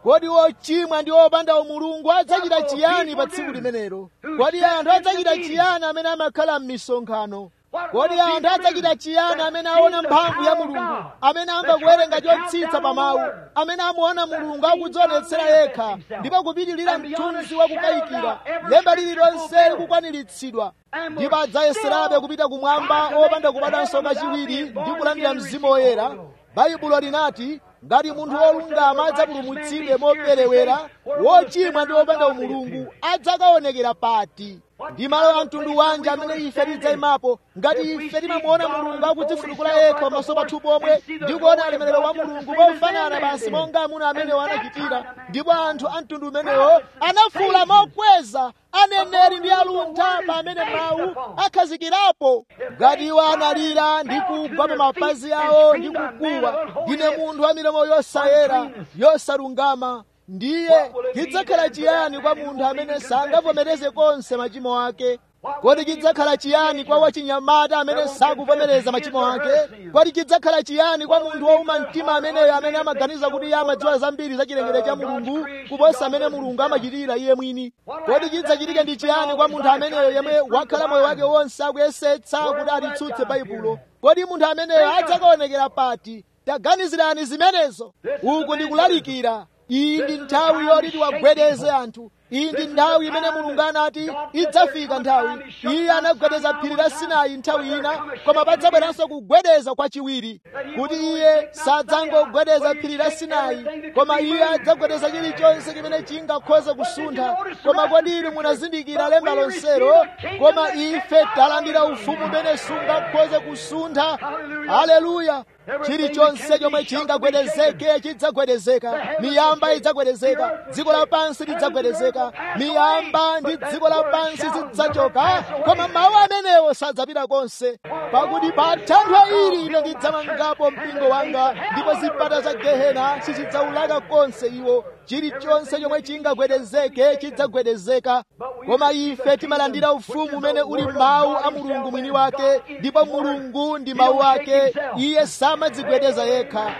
Kodi wochimwa ndi wopanda umulungu adzachita chiyani pa tsiku limenelo? Kodi anthu adzachita chiyani amene amakhala m'misonkhano? Kodi anthu adzachita chiyani amene aona mphamvu ya Mulungu, amene amva kuwerenga chotsitsa pa mawu, amene amuona Mulungu akudzionetsera yekha ndipo kupitirira mthunzi wa kukayikira, lemba lililonse likukwaniritsidwa, ndipo adzayeserabe kupita kumwamba opanda kubadwanso kachiwiri ndi kulandira Mzimu Woyera? Baibulo linati ngati munthu wolungama adzapulumutsidwe moperewera, wochimwa ndi wopanda umulungu adzakaonekera pati? Ndi malo a mtundu wanji amene ife tidzayimapo ngati ife timamuona Mulungu akudzifunikula yekha pamaso pathu pomwe ndi kuona ulemerero wa Mulungu mofanana basi monga amuna amene anachitira? Ndipo anthu a mtundu umenewo anafuwula mokweza, aneneri ndi aluntha pa amene mawu akhazikirapo. Ngati iwo analira ndi kugwa pa mapazi awo ndi kukuwa, ndine munthu wa milomo yosayera yosalungama, ndiye chidzakhala chiyani kwa munthu amene sangavomereze konse machimo ake? Kodi chidzakhala chiyani kwa wachinyamata amene sakuvomereza machimo ake? Kodi chidzakhala chiyani kwa munthu wouma mtima ameneyo amene amaganiza kuti iye amadziwa zambiri za chilengedwe cha Mulungu kuposa amene Mulungu amachitira iye mwini? Kodi chidzachitike ndi chiyani kwa munthu ameneyo yemwe wakhala moyo wake wonse akuyesetsa kuti alitsutse Baibulo? Kodi munthu ameneyo adzakaonekera pati? Taganizirani zimenezo. Uku ndikulalikira. Iyi ndi nthawi yoti tiwagwedeze anthu. Iyi ndi nthawi imene Mulungu anati idzafika nthawi. Iye anagwedeza phiri la Sinai nthawi ina, koma padzabweranso kugwedeza kwachiwiri. Kuti iye sadzangogwedeza phiri la Sinai, koma iye adzagwedeza chilichonse chimene chingakhoze kusuntha. Koma kodi inu munazindikira lemba lonselo? Koma ife talandira ufumu umene sungakhoze kusuntha. Haleluya! Chilichonse chomwe chingagwedezeke chidzagwedezeka. Miyamba idzagwedezeka, dziko lapansi lidzagwedezeka. Miyamba ndi dziko lapansi zidzachoka, koma mawu amenewo sadzapita konse. Pakuti pa thanthwe ili ine ndidzamangapo mpingo wanga, ndipo zipata za Gehena sizidzaulaka konse iwo. Chilichonse chomwe chingagwedezeke chidzagwedezeka. Koma ife timalandira ufumu umene uli mawu a Mulungu mwini wake, ndipo Mulungu ndi mawu ake. Iye samadzigwedeza yekha.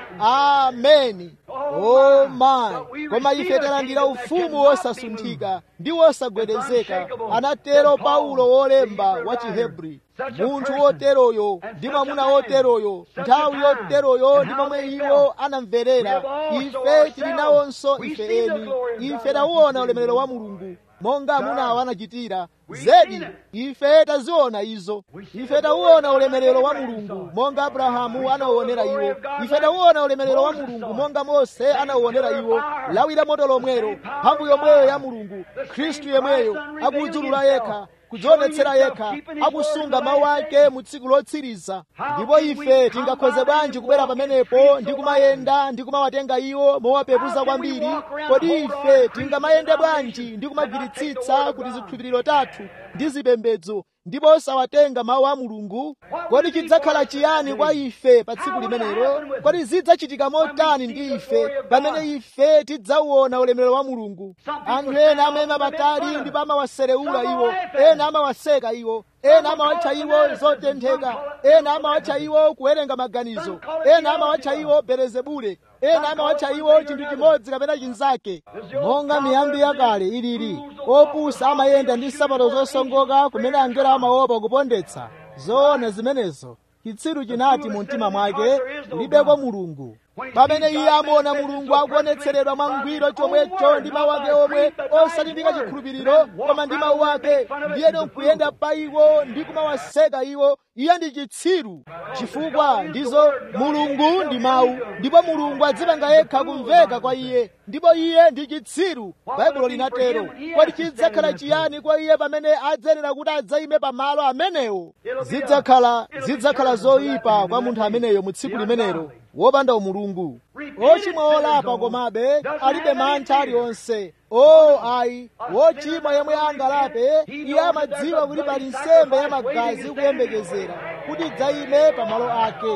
Ameni. Oh my. Koma ife talandira ufumu wosasunthika ndi wosagwedezeka. Anatero Paulo wolemba wa Chihebri. Munthu woteroyo ndi mwamuna woteroyo, nthawi yoteroyo ndi momwe iwo anamverera. Ife tili nawonso ife eni. Ife tauona ulemerero wa Mulungu monga amuna awo anachitira. Zedi, ife taziona izo. Ife tauona ulemerero wa Mulungu monga Abrahamu anauonera iwo. Ife tauona ulemerero wa Mulungu monga Mose anauonera iwo. Lawi la moto lomwero, mphamvu yomweyo ya Mulungu, Khristu yemweyo akudzulula yekha, kudzionetsera yekha, akusunga mawu ake mu tsiku lotsiriza. Ndipo ife tingakhoze bwanji kubwera pamenepo ndi kumayenda ndi kumawatenga iwo mowapepuza kwambiri? Kodi ife tingamayende bwanji ndi kumagwiritsitsa kuti zikhulupiriro tathu ndi zipembedzo ndipo osawatenga mawu a Mulungu? Kodi chidzakhala chiyani kwa ife pa tsiku limenelo? Kodi zidzachitika motani ndi ife pamene ife tidzauona ulemerero wa Mulungu? Anthu ena amayima patali ndipo amawaserewula iwo, ena amawaseka iwo, ena amawatcha iwo zotentheka, ena amawatcha iwo kuwerenga maganizo, ena amawatcha iwo Belezebule, ena amawatcha iwo chinthu chimodzi kapena chinzake. Monga miyambi yakale ilili, opusa amayenda ndi nsapato zosongoka kumene angelo amaopa kupondetsa. Zoona zimenezo. Chitsiru chinati mu mtima mwake, kulibeko Mulungu. Pamene iye amaona Mulungu akuonetseredwa mwangwiro chomwecho ndi mawu ake omwe, osalimbika chikhulupiriro koma ndi mawu ake, ndiyeno nkuyenda pa iwo ndi kumawaseka iwo, iye ndi chitsiru. Chifukwa ndizo Mulungu ndi mawu, ndipo Mulungu adzipanga yekha kumveka kwa iye, ndipo iye ndi chitsiru. Baibulo linatero. Kodi chidzakhala chiyani kwa iye pamene adzenera kuti adzayime pa malo amenewo? Zidzakhala zidzakhala zoyipa kwa munthu ameneyo mu tsiku limenelo, wopanda umulungu, ochimwa olapa komabe alibe mantha aliwonse. Oh ayi, wochimwa yemwe angalape, iye amadziwa kuti pali nsembe ya magazi kuyembekezera kuti idzayime pa malo ake.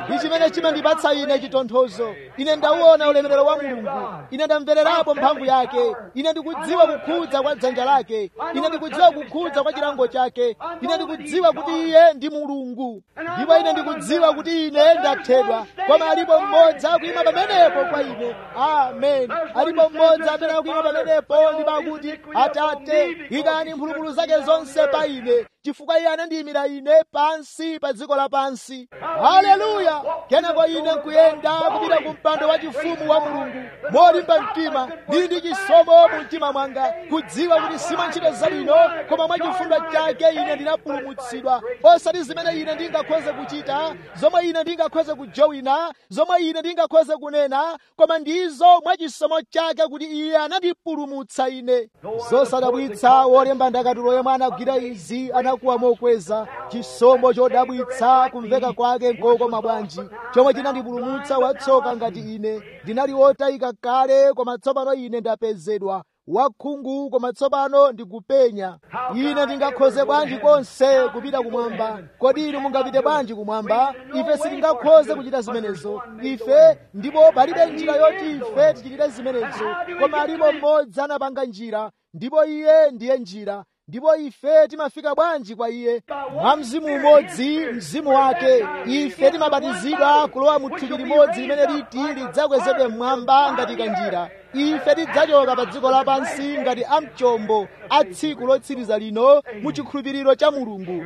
ndi chimene chimandipatsa ine chitonthozo. Ine ndauona ulemerero wa Mulungu, ine ndamvererapo mphamvu yake, ine ndikudziwa kukhudza kwa dzanja lake, ine ndikudziwa kukhudza kwa chilango chake, ine ndikudziwa kuti iye ndi Mulungu, ndipo ine ndikudziwa kuti ine ndathedwa. Koma alipo mmodzi akuyima pamenepo kwa ine. Amen. Alipo mmodzi amene akuyima pamenepo ndipo akuti, Atate, ikani mphulupulu zake zonse pa ine, chifukwa iye anandiyimira ine pansi pa dziko lapansi. Haleluya! Kenako ine nkuyenda kupita ku mpando wa chifumu wa Mulungu molimba mtima, ndili ndi chisomo mu mtima mwanga, kudziwa kuti si mwa ntchito zabwino koma mwa chifundo chake ine ndinapulumutsidwa. Osati zimene ine ndingakhoze kuchita, zomwe ine ndingakhoze kujowina, zomwe ine ndingakhoze kunena, koma ndizo mwa chisomo chake kuti iye anandipulumutsa ine. Zosadabwitsa wolemba ndakatulo yemwe anagwira izi anakuwa mokweza. Chisomo chodabwitsa kumveka kwake nkokoma bwanji, chomwe chinandipulumutsa watsoka ngati ine. Ndinali wotayika kale, koma tsopano ine ndapezedwa, wakhungu koma tsopano ndikupenya. Ine ndingakhoze bwanji konse kupita kumwamba? Kodi inu mungapite bwanji kumwamba? Ife sitingakhoze kuchita zimenezo ife, ndipo palibe njira yoti ife tichitire zimenezo, koma alipo mmodzi anapanga njira, ndipo iye ndiye njira. Ndipo ife timafika bwanji kwa iye? Mwa mzimu umodzi, mzimu wake. Ife timabatizidwa kulowa mu thupi limodzi limene liti lidzakwezedwe mmwamba ngati kanjira. Ife tidzachoka pa dziko lapansi ngati amchombo a tsiku lotsiriza lino mu chikhulupiriro cha Mulungu.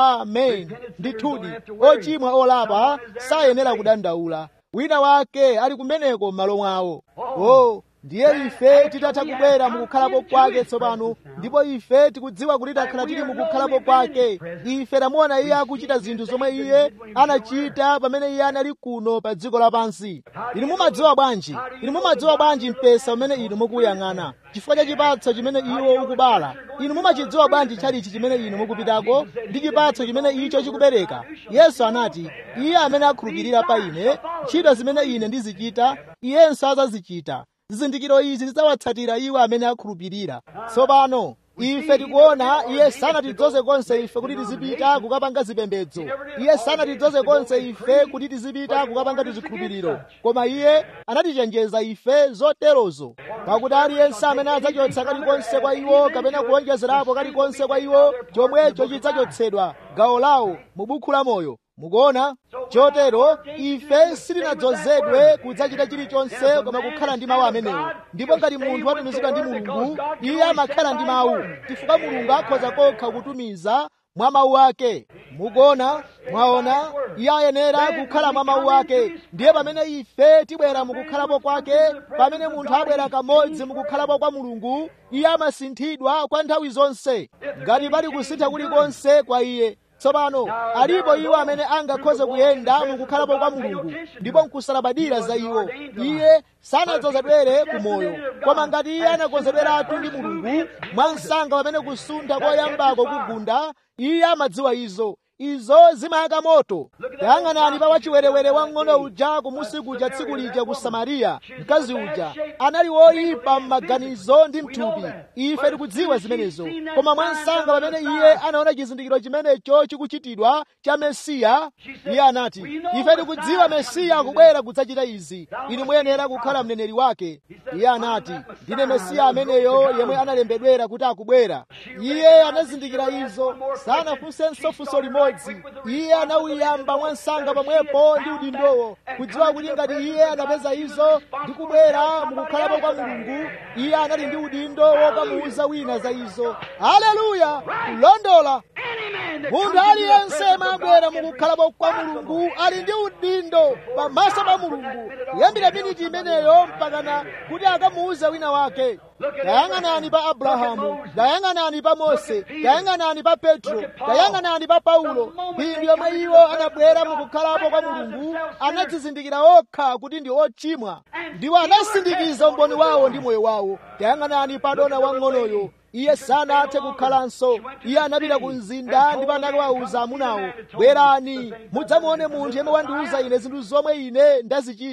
Amen. Ndithudi, ochimwa olapa sayenera kudandaula. Wina wake ali kumeneko m'malo mwawo. Oh, ndiye ife titatha kubwera mukukhalapo kwake tsopano, ndipo ife tikudziwa kuti takhala tili mukukhalapo kwake. Ife tamuona iye akuchita zinthu zomwe iye anachita pamene iye anali kuno pa dziko lapansi. Inu mumadziwa bwanji? Inu mumadziwa bwanji mpesa umene inu mukuyang'ana chifukwa cha chipatso chimene iwo ukubala? Inu mumachidziwa bwanji chalichi chimene inu mukupitako ndi chipatso chimene icho chikubereka? Yesu anati, iye amene akhulupirira pa ine, ntchito zimene ine ndizichita iyenso adzazichita. Zizindikiro izi zidzawatsatira iwo amene akhulupirira. Tsopano ife tikuona iye sanatidzoze konse ife kuti tizipita kukapanga zipembedzo. Iye sanatidzoze konse ife kuti tizipita kukapanga tizikhulupiriro, koma iye anatichenjeza ife zoterozo. Pakuti aliyense amene adzachotsa kalikonse kwa iwo kapena kuonjezerapo kalikonse kwa iwo, chomwecho chidzachotsedwa gawo lawo mu buku la moyo. Mukuona? Chotero ife sitinadzozedwe kudzachita chilichonse koma kukhala ndi mawu amenewo. Ndipo ngati munthu watumizidwa ndi Mulungu, iye amakhala ndi mawu, chifukwa Mulungu akhoza kokha kutumiza mwa mawu ake. Mukuona? Mwaona? Iye ayenera kukhala mwa mawu ake. Ndiye pamene ife tibwera mukukhalapo kwake, pamene munthu abwera kamodzi mukukhalapo kwa Mulungu, iye amasinthidwa kwa nthawi zonse. Ngati pali kusintha kulikonse kwa iye. Tsopano alipo iwo amene angakhoze kuyenda mukukhalapo kwa Mulungu ndipo nkusalabadira za iwo. Iye sanadzozedwere ku moyo, koma ngati iye anakonzedweratu ndi Mulungu mwansanga pamene kusuntha koyambako kugunda, iye amadziwa izo. Izo zimayaka moto. Tayang'anani pa wachiwerewere wang'ono uja kumusi kuja tsiku lija ku Samariya. Mkazi uja anali woyipa m'maganizo ndi mthupi. Ife tikudziwa zimenezo. Koma mwansanga pamene iye anaona chizindikiro chimenecho chikuchitidwa cha Mesiya, iye anati, ife tikudziwa Mesiya akubwera kudzachita izi. Inu muyenera kukhala mneneri wake. Iye anati, ndine Mesiya ameneyo yemwe analembedwera kuti akubwera. Iye anazindikira izo, sanafunsenso funso limodzi. Iye anawuyamba mwansanga pamwepo ndi udindowo, kudziwa kuti ngati iye anapeza izo ndi kubwera mukukhalapo kwa Mulungu, iye anali ndi udindo wokamuuza wina za izo. Haleluya! Kulondola. Munthu aliyense amabwera mukukhalapo kwa Mulungu ali ndi udindo pamaso pa Mulungu, kuyambira miniti imeneyo mpakana kuti akamuuze wina wake. Tayang'anani pa Abrahamu, tayang'anani pa Mose, tayang'anani pa Petro, tayang'anani pa Paulo. Ndi yomwe iwo anabwera mukukhalapo kwa Mulungu, anadzizindikira okha kuti ndi ochimwa, ndiwo anasindikiza umboni wawo ndi moyo wawo. Tayang'anani pa dona wang'onoyo. Iye sanathe kukhalanso. Iye anapita ku mzinda ndipo anakawawuza amunawo, bwerani mudzamuone munthu yemwe wandiwuza ine zinthu zomwe ine ndazichita.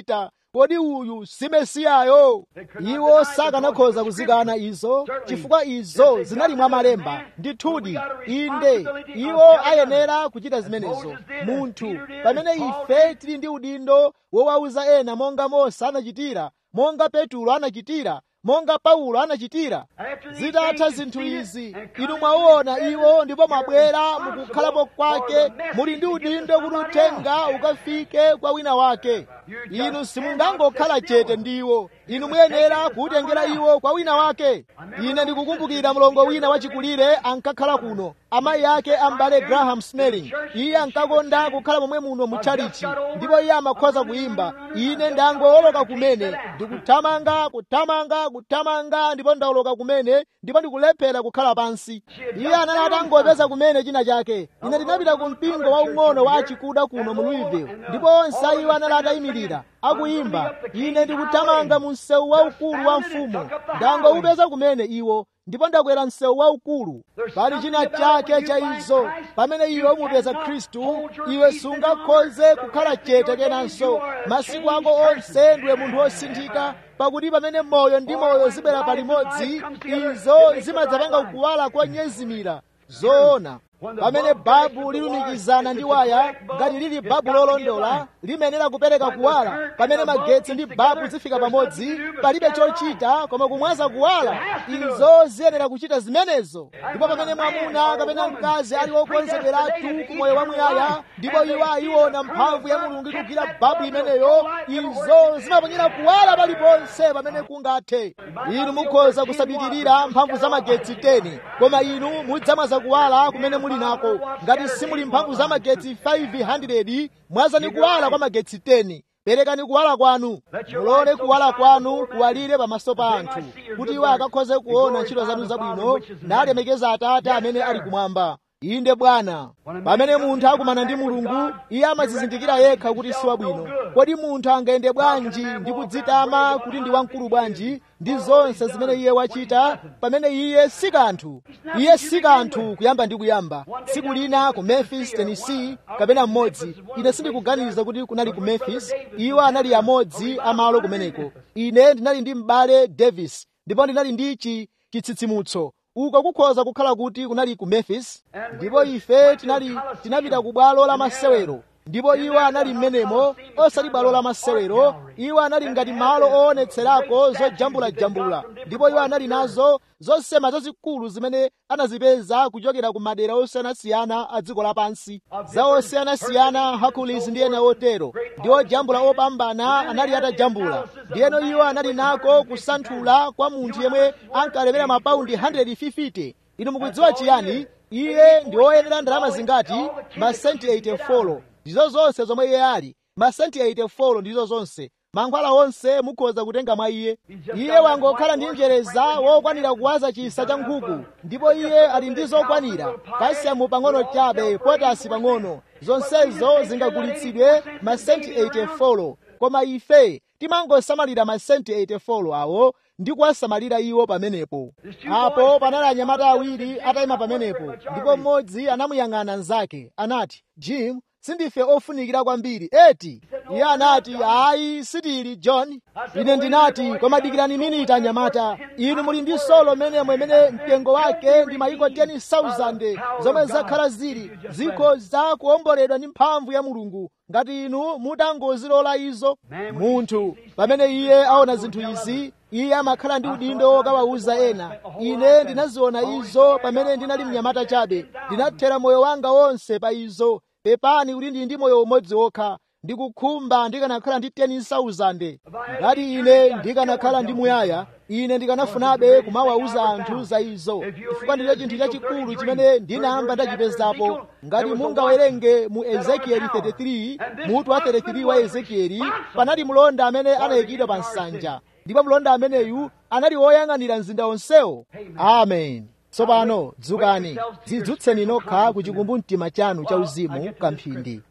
kodi uyu si Mesiyayo? Iwo sakanakhoza kuzikana izo chifukwa izo zinali mwa malemba. Ndithudi, inde, iwo ayenera kuchita zimenezo. Munthu, pamene ife tili ndi udindo wowauza ena monga Mose anachitira, monga Petulo anachitira, monga Paulo anachitira. Zitatha zinthu izi, inu mwaona iwo ndipo mwabwera mukukhalapo kwake, muli ndi udindo kuti uthenga ukafike kwa wina wake. Inu simungangokhala chete ndiwo, inu muyenera kuutengera iwo kwa wina wake. Ine ndikukumbukira mlongo wina wachikulire ankakhala kuno, amayi ake ambale Graham Smelling. Iye ankakonda kukhala momwe muno mu chalichi, ndipo iye amakhoza kuyimba. Ine ndangowoloka kumene, ndikuthamanga kuthamanga kuthamanga, ndipo ndawoloka kumene, ndipo ndikulephera kukhala pansi. Iye anali atangopeza kumene china chake. Ine ndinapita ku mpingo waung'ono wa achikuda kuno mu Louisville, ndipo onse iwo anali atayimirira akuyimba. Ine ndikuthamanga mu msewu waukulu wa mfumu, ndangoupeza kumene iwo, ndipo ndakwera msewu waukulu. Pali china chake cha izo, pamene iwe umupeza Khristu, iwe sungakhoze kukhala chete kenanso. Masiku ako onse ndiwe munthu wosinthika, pakuti pamene moyo ndi moyo zibwera palimodzi, izo zimadzapanga kuwala konyezimira. Zoona, pamene babu lilumikizana ndi waya, ngati lili babu lolondola, limenera kupereka kuwala. Pamene magetsi ndi babu zifika pamodzi, palibe chochita koma kumwaza kuwala. Izo ziyenera kuchita zimenezo. Ndipo pamene mwamuna kapena mkazi ali wokonzederatu ku moyo wamuyaya, ndipo iwo ayiona mphamvu ya Mulungu ikugwira babu imeneyo, izo zimaponyera kuwala paliponse pamene kungathe. Inu mukhoza kusapitirira mphamvu za magetsi teni, koma inu mudzamwaza kuwala kumene muli nako. Ngati simuli mphamvu za magetsi five hundred, mwazani kuwala kwa magetsi ten. Perekani kuwala kwanu, mulole kuwala kwanu kuwalire pamaso pa anthu, kuti iwo akakhoze kuona ntchito zanu zabwino nalemekeza Atate amene ali kumwamba. Inde Bwana. Pamene munthu akumana ndi Mulungu, iye amadzizindikira yekha kuti si wabwino. Kodi munthu angayende bwanji ndi kudzitama kuti ndi wamkulu bwanji ndi zonse zimene iye wachita, pamene iye si kanthu? Iye si kanthu kuyamba ndi kuyamba. Tsiku lina ku Memphis, Tennessee, kapena mmodzi, ine sindikuganiza kuti kunali ku Memphis, iwo anali amodzi amalo kumeneko. Ine ndinali ndi m'bale Davis, ndipo ndinali ndi chi chitsitsimutso. Uko kukhoza kukhala kuti kunali ku Memphis, ndipo ife tinali tinapita ku bwalo la masewero, ndipo iwo anali mmenemo, osati bwalo la masewero, iwo anali ngati malo oonetserako zojambulajambula, ndipo iwo anali nazo zosema zazikulu zimene anazipeza kuchokera ku madera osiyanasiyana a dziko lapansi, za osiyanasiyana, Hercules ndi ena otero, ndi ojambula opambana anali atajambula. Ndiyeno iwo anali nako kusanthula kwa munthu yemwe ankalemera mapaundi one hundred fifty. Inu mukudziwa chiyani? Iye ndi oyenera ndalama zingati? Masenti eighty-four. Ndizo zonse zomwe iye ali, masenti eighty-four ndizo zonse. Mankhwala onse mukhoza kutenga mwa iye. Iye wangokhala ndi njereza wokwanira kuwaza chisa cha nkhuku, ndipo iye ali ndi zokwanira, kalsiyamu pang'ono chabe, potasi pang'ono. Zonsezo zingagulitsidwe masenti eighty-four, koma ife timangosamalira masenti eighty-four awo ndi kuwasamalira iwo pamenepo. Apo panali anyamata awiri atayima pamenepo, ndipo mmodzi anamuyang'ana mnzake, anati, Jim, sindife ofunikira kwambiri eti? Iye anati, ayi sitili John. Ine ndinati, koma dikirani miniti anyamata, inu muli ndi solo menemo imene mtengo wake ndi mayiko ten thousand, zomwe zakhala zili zikhoza kuomboledwa ndi mphamvu ya Mulungu ngati inu mutangozilola izo. Munthu pamene iye aona zinthu izi, iye amakhala ndi udindo wokawawuza ena. Ine ndinaziona izo pamene ndinali mnyamata chabe, ndinathera moyo wanga wonse pa izo. Pepani kuti ndili ndi moyo umodzi wokha, ndikukhumba ndikanakhala ndi ten thousand. Ngati ine ndikanakhala ndi muyaya, ine ndikanafunabe kumawawuza anthu za izo, chifukwa ndicho chinthu chachikulu chimene ndinayamba ndachipezapo. Ngati mungawerenge mu Ezekieli thirty-three, mutu wa thirty-three wa Ezekieli, panali mlonda amene anayikidwa pa nsanja, ndipo mlonda ameneyu anali woyang'anira mzinda onsewo. Amen. Tsopano dzukani, dzidzutseni nokha ku chikumbumtima chanu cha uzimu kamphindi.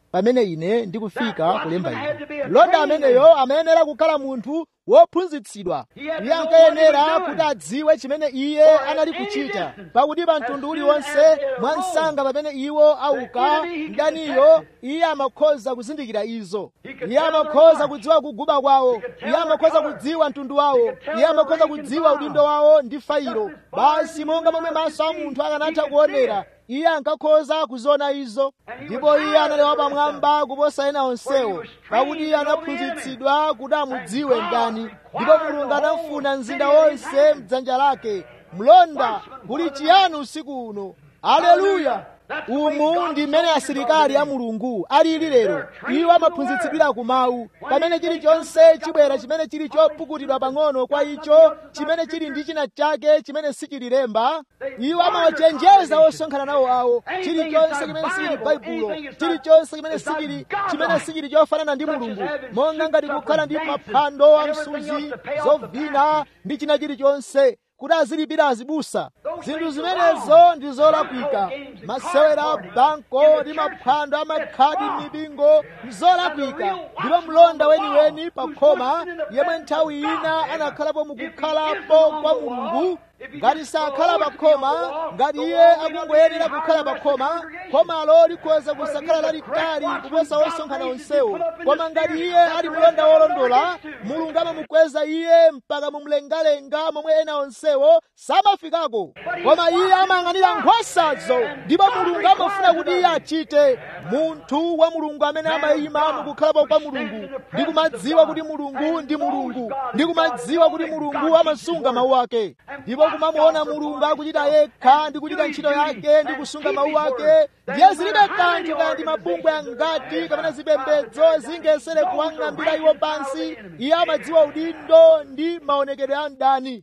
pamene ine ndikufika kulemba ine. Mlonda ameneyo amayenera kukhala munthu wophunzitsidwa. Iye ankayenera kuti adziwe chimene iye anali kuchita, pakuti pa mtundu uliwonse mwansanga pamene iwo auka mdaniyo, iye amakhoza kuzindikira izo. Iye amakhoza kudziwa kuguba kwawo, iye amakhoza kudziwa mtundu wawo, iye amakhoza kudziwa udindo wawo ndi fairo. Basi monga momwe maso a munthu akanatha kuonera, iye ankakhoza kuziona izo. Ndipo iye anali wapamwamba kuposa ena onsewo, pakuti iye anaphunzitsidwa kuti amudziwe ndani. Ndipo Mulungu anamfuna mzinda wonse m'dzanja lake. Mlonda, kuli chiyani usiku uno? Aleluya! Umu ndi mmene asilikali a Mulungu alili lero. Iwo amaphunzitsidwira ku mawu. Pamene chilichonse chibwera chimene chili chopukutidwa pang'ono kwa icho, chimene chili ndi china chake chimene sichililemba, iwo amawachenjeza osonkhana nawo awo. Chilichonse chimene sichili Baibulo, chilichonse chimene sichili chimene sichili chofanana ndi Mulungu, monga ngati kukhala ndi maphwando a msuzi, zovina ndi china chilichonse kuti azilipira azibusa. Zinthu zimenezo ndi zolakwika. Masewera a banko ndi maphwando amakhadi m'mipingo ndi zolakwika. Ndipo mlonda weniweni pa khoma, yemwe nthawi ina anakhalapo mukukhalapo kwa Mulungu, ngati sakhala pa khoma, ngati iye akungoyenera kukhala pa khoma, khomalo likhoza kusakhala lalitali kuposa osonkhana onsewo. Koma ngati iye ali mlonda wolondola, Mulungu amamukweza iye mpaka mumlengalenga momwe ena onsewo samafikako. Koma iye amayang'anira nkhosazo, ndipo Mulungu amafuna kuti iye achite. Munthu wa Mulungu amene amayima mukukhalapo kwa Mulungu ndi kumadziwa kuti Mulungu ndi Mulungu, ndi kumadziwa kuti Mulungu amasunga mawu ake, ndipo kumamuona Mulungu akuchita yekha ndi kuchita ntchito yake ndi kusunga mawu ake, ndiye zilibe kanthu kaya ndi mabungwe angati kapena zipembedzo zingesere kuwang'ambira iwo pansi. Iye amadziwa udindo ndi maonekedwe a mdani.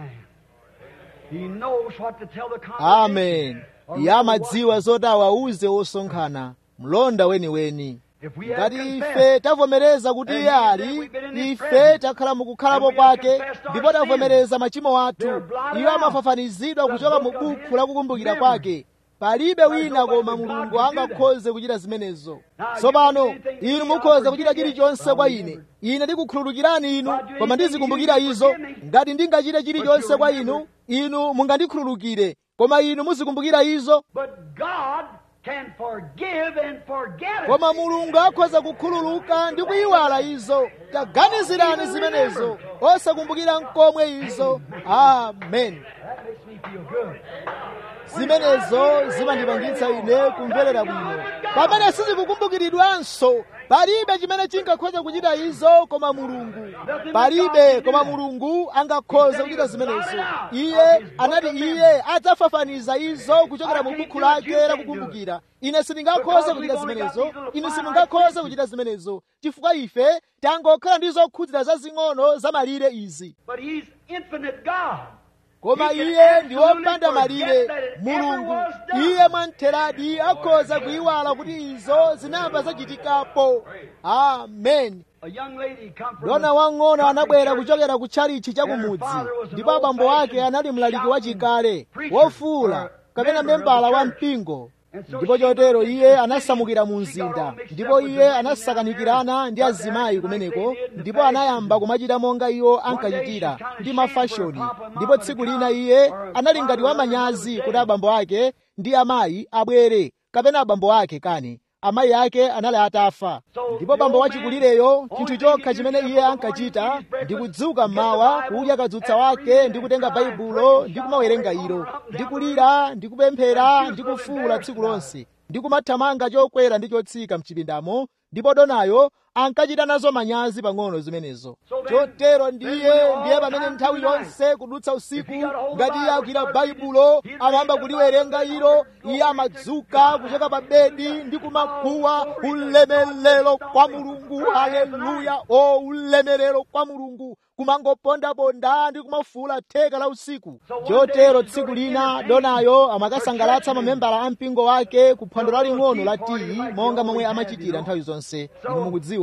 Amen. Iye amadziwa zoti awauze osonkhana. Mlonda weniweni. Ngati ife tavomereza kuti iye ali, ife takhala mukukhalapo kwake, ndipo tavomereza machimo athu, iwo amafafanizidwa kuchoka mu buku la kukumbukira kwake. Palibe wina koma Mulungu angakhoze kuchita zimenezo. Tsopano inu mukhoza kuchita chilichonse kwa ine. Ine ndikukhululukirani inu, koma ndizikumbukira izo. Ngati ndingachite chilichonse kwa inu, inu mungandikhululukire, koma inu muzikumbukira izo. Koma Mulungu akhoza kukhululuka ndi kuyiwala izo. Taganizirani zimenezo, osakumbukira nkomwe izo. Amen. Zimenezo zimandipangitsa ine kumverera bwino. Pamene sizikukumbukiridwanso, palibe chimene chingakhoza kuchita izo koma Mulungu. Palibe koma Mulungu angakhoza kuchita zimenezo. Iye anati iye adzafafaniza izo kuchokera mu buku lake la kukumbukira. Ine sindingakhoza kuchita zimenezo. Ine sindingakhoza kuchita zimenezo chifukwa ife tangokhala ndi zokhudzira zazing'ono za malire izi. Koma iye ndi wopanda malire, Mulungu. Iye mwamtheradi akhoza kuyiwala kuti izo zinayamba zachitikapo. Amen. Dona wang'ono anabwera kuchokera ku tchalichi cha kumudzi, ndipo abambo ake anali mlaliki wachikale wofuula kapena membala wa mpingo. Ndipo chotero iye anasamukira mu mzinda, ndipo iye anasakanikirana ndi azimayi kumeneko, ndipo anayamba kumachita monga iwo ankachitira ndi mafashoni. Ndipo tsiku lina iye anali ngati wamanyazi kuti abambo ake ndi amayi abwere, kapena abambo ake kani amayi ake anali atafa. Ndipo bambo wachikulireyo chinthu chokha chimene iye ankachita ndi kudzuka mmawa, kudya kadzutsa wake ndi kutenga baibulo ndi kumawerenga ilo, ndi kulira ndi kupemphera ndi kufuwula tsiku lonse, ndi kumathamanga chokwera ndi chotsika mchipindamo. Ndipo donayo ankachita nazo manyazi pang'ono zimenezo. Chotero ndiye ndiye pamene nthawi yonse kudutsa usiku, ngati iye akuyira baibulo amayamba kuliwerenga ilo, iye amadzuka kuchoka pa bedi ndi kumakuwa ulemerero kwa Mulungu. Haleluya! O ulemerero kwa Mulungu, kumangopondaponda ndi kumafuula theka la usiku. Chotero tsiku lina donayo amakasangalatsa mamembala a mpingo wake ku phwando laling'ono la tiyi, monga momwe amachitira nthawi zonse. Inu mukudziwa,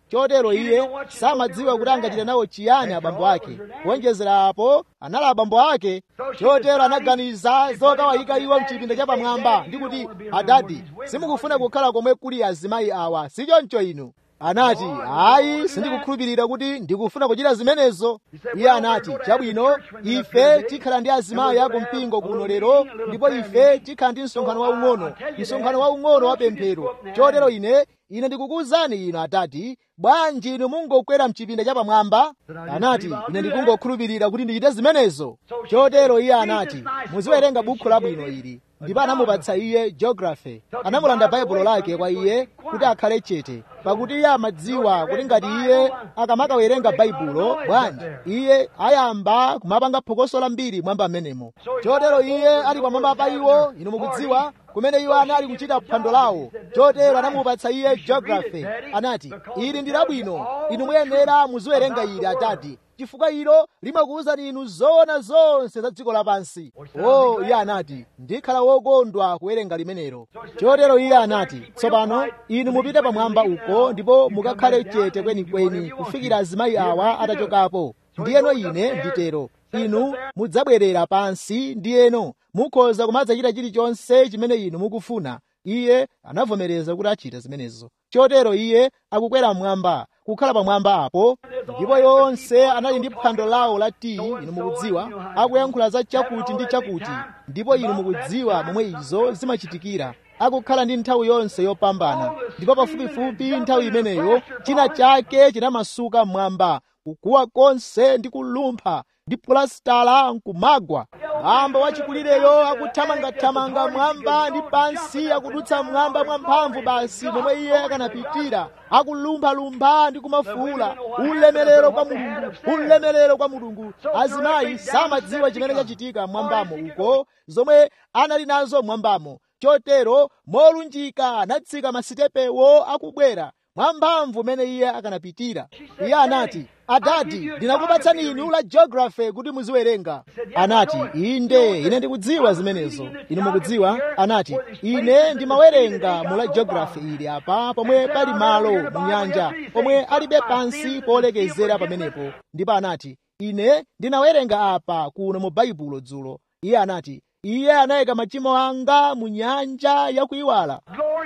chotero iye samadziwa kuti angachite nawo chiyani abambo ake. Kuonjezera apo anali abambo ake, chotero anaganiza zokawayika iwo mchipinda chapamwamba ndi kuti, adadi, simukufuna kukhala komwe kuli azimayi awa, sichoncho inu? Anati, ayi, sindikukhulupirira kuti ndikufuna kuchita zimenezo. Iye anati, chabwino, ife tikhala ndi azimayi aku mpingo kuno lero, ndipo ife tikhala ndi msonkhano waung'ono, msonkhano waung'ono wa pemphero. Chotero ine ine ndikukuwuzani inu atati, bwanji inu mungokwera mchipinda chapamwamba? Anati, ine ndikungokhulupirira kuti ndichite zimenezo. Chotero iye anati, muziwerenga bukhu labwino ili. Ndipo anamupatsa iye geography. Anamulanda baibulo lake kwa iye kuti akhale chete, pakuti iye amadziwa kuti ngati iye akamakawerenga baibulo, bwanji iye ayamba kumapanga phokoso lambiri mwamba amenemo. Chotero iye ali pamwamba pa iwo, inu mukudziwa kumene iwo anali kuchita phwando lawo. Chotero anamupatsa iye geography. Anati, ili ndi labwino, inu muyenera muziwerenga ili atati, chifukwa ilo limakuwuzani inu zoona zonse za dziko lapansi. Oh, iye anati, ndikhala wokondwa kuwerenga limenelo. Chotero iye anati, tsopano inu mupite pamwamba uko ndipo mukakhale chete kwenikweni kufikira azimayi awa atachokapo. Ndiyeno ine nditero, inu mudzabwerera pansi, ndiyeno mukhoza kumadzachita chilichonse chimene inu mukufuna. Iye anavomereza kuti achite zimenezo. Chotero iye akukwera mmwamba, kukhala pamwamba apo, ndipo yonse anali ndi phwando lawo la tii, inu mukudziwa, akuyankhula za chakuti ndi chakuti, ndipo inu mukudziwa momwe izo zimachitikira. Akukhala ndi nthawi yonse yopambana, ndipo pafupifupi nthawi imeneyo china chake chinamasuka mmwamba, kukuwa konse ndi kulumpha, ndi pulastala nkumagwa. Mwamba wachikulireyo akuthamangathamanga mwamba ndi pansi, akudutsa mwamba mwamphamvu basi momwe iye akanapitira, akulumphalumpha ndi kumafuula, ulemerero kwa Mulungu, ulemerero kwa Mulungu. Azimayi samadziwa chimene chachitika mwambamo uko, zomwe anali nazo mwambamo. Chotero molunjika anatsika masitepewo akubwera mwamphamvu mene iye akanapitira. Iye anati, adadi, ndinakupatsani inu la geography kuti muziwerenga. Anati, inde, ine ndikudziwa zimenezo. Inu mukudziwa? Anati, ine ndimawerenga mu la geography ili apa, pomwe pali malo mu nyanja, pomwe alibe pansi polekezera pamenepo. Ndipo anati, ine ndinawerenga apa kuno mu baibulo dzulo. Iye anati, iye anayika machimo anga mu nyanja yakuyiwala.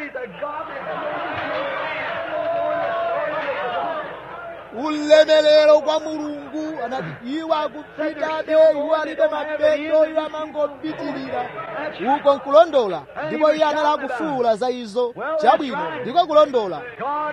Ulemelero kwa Mulungu. Anati, iwo akupitabe, iwo alibe mapeto, iwo amangopitirira. Uko nkulondola, ndipo iye anali akufuula za izo. Chabwino, ndiko kulondola.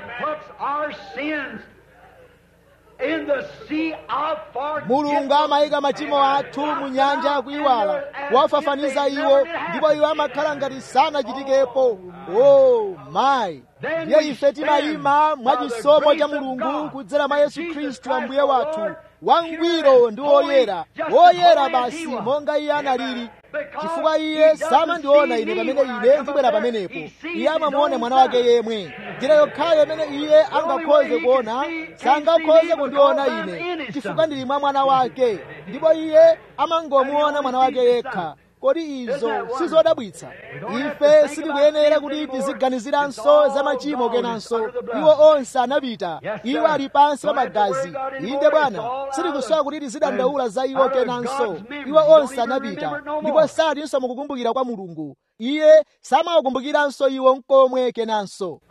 Mulungu amayika machimo athu mu nyanja yakuyiwala, kuwafafaniza iwo, ndipo iwo amakhala ngati sanachitikepo. Oh my! Ndiye ife timayima mwachisomo cha Mulungu kudzera mwa Yesu Khristu Ambuye wathu, wangwiro ndi woyera, woyera basi monga iye analili. Chifukwa iye samandiona ine pamene ine ndibwera pamenepo, iye amamuona mwana wake yemwe. Njira yokhayo imene iye angakhoze kuona, sangakhoze kundiona ine, chifukwa ndili mwa mwana wake, ndipo iye amangomuona mwana wake yekha. Kodi izo sizodabwitsa? Ife sitikuyenera kuti tiziganiziranso za machimo kenanso. Iwo onse anapita, iwo ali pansi pa magazi. Inde Bwana, sitikusowa kuti tizidandaula za iwo kenanso. Iwo onse anapita, ndipo satinso mukukumbukira kwa Mulungu. Iye samawakumbukiranso iwo nkomwe kenanso.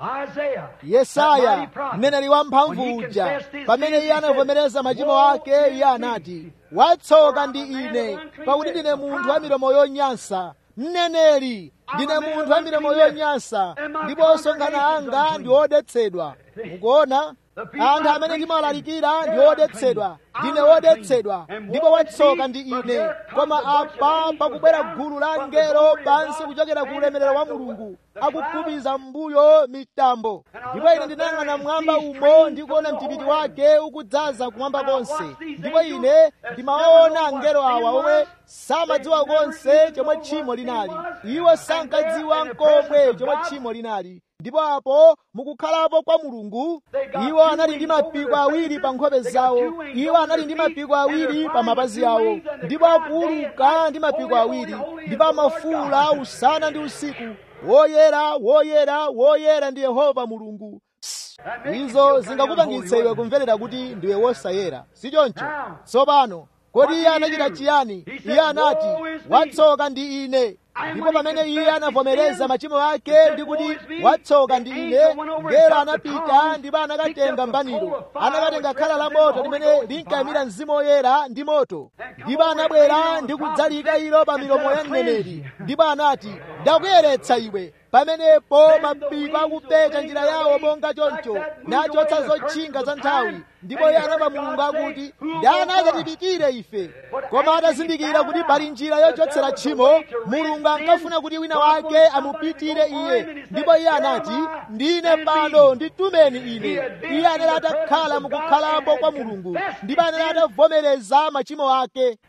Yesaya, mneneri wamphamvu uja, pamene iye anavomereza machimo ake, iye anati, watsoka ndi ine, pakuti ndine munthu wa milomo yonyansa. Mneneri, ndine munthu wa milomo yonyansa, ndipo osonkhana anga ndi odetsedwa. Mukuona? Anthu amene ndimalalikira ndi odetsedwa, ndine wodetsedwa, ndipo watsoka ndi ine. Koma apa pakubwera gulu la angelo pansi kuchokera ku ulemerero wa Mulungu, akukupiza mbuyo mitambo. Ndipo ine ndinayang'ana mwamba umo ndi kuona mtipiti wake ukudzaza kumwamba konse. Ndipo ine ndimaona angelo awa omwe samadziwa konse chomwe tchimo linali. Iwo sankadziwa nkomwe chomwe tchimo linali. Ndipo apo mukukhalapo kwa Mulungu, iwo anali ndi mapiko awiri pa nkhope zawo, iwo anali ndi mapiko awiri pa mapazi awo, ndipo akuuluka ndi mapiko awiri, ndipo amafuula usana ndi usiku, woyera, woyera, woyera ndi Yehova Mulungu. izo zingakupangitsa iwe kumverera kuti ndiwe wosayera, si choncho? Tsopano kodi iye anachita chiyani? Iye anati, watsoka ndi ine. Ndipo pamene iye anavomereza machimo ake ndi kuti watsoka ndi ine, ngelo anapita ndipo anakatenga mbaniro, anakatenga khala la moto limene linkayimira Mzimu Woyera ndi moto, ndipo anabwera ndi kudzalika ilo pa milomo ya mneneri, ndipo anati, ndakuyeretsa iwe. Pamenepo mapipa akupeta njira yawo monga choncho, nachotsa zotchinga za nthawi. Ndipo iye anamva Mulungu akuti, ndani adzatipikire ife? Koma atazindikira kuti pali njira yochotsera tchimo, Mulungu ankafuna kuti wina wake amupitire iye. Ndipo iye anati, ndine pano, nditumeni ine. Iye anali atakhala mukukhalapo kwa Mulungu, ndipo anali atavomereza machimo ake,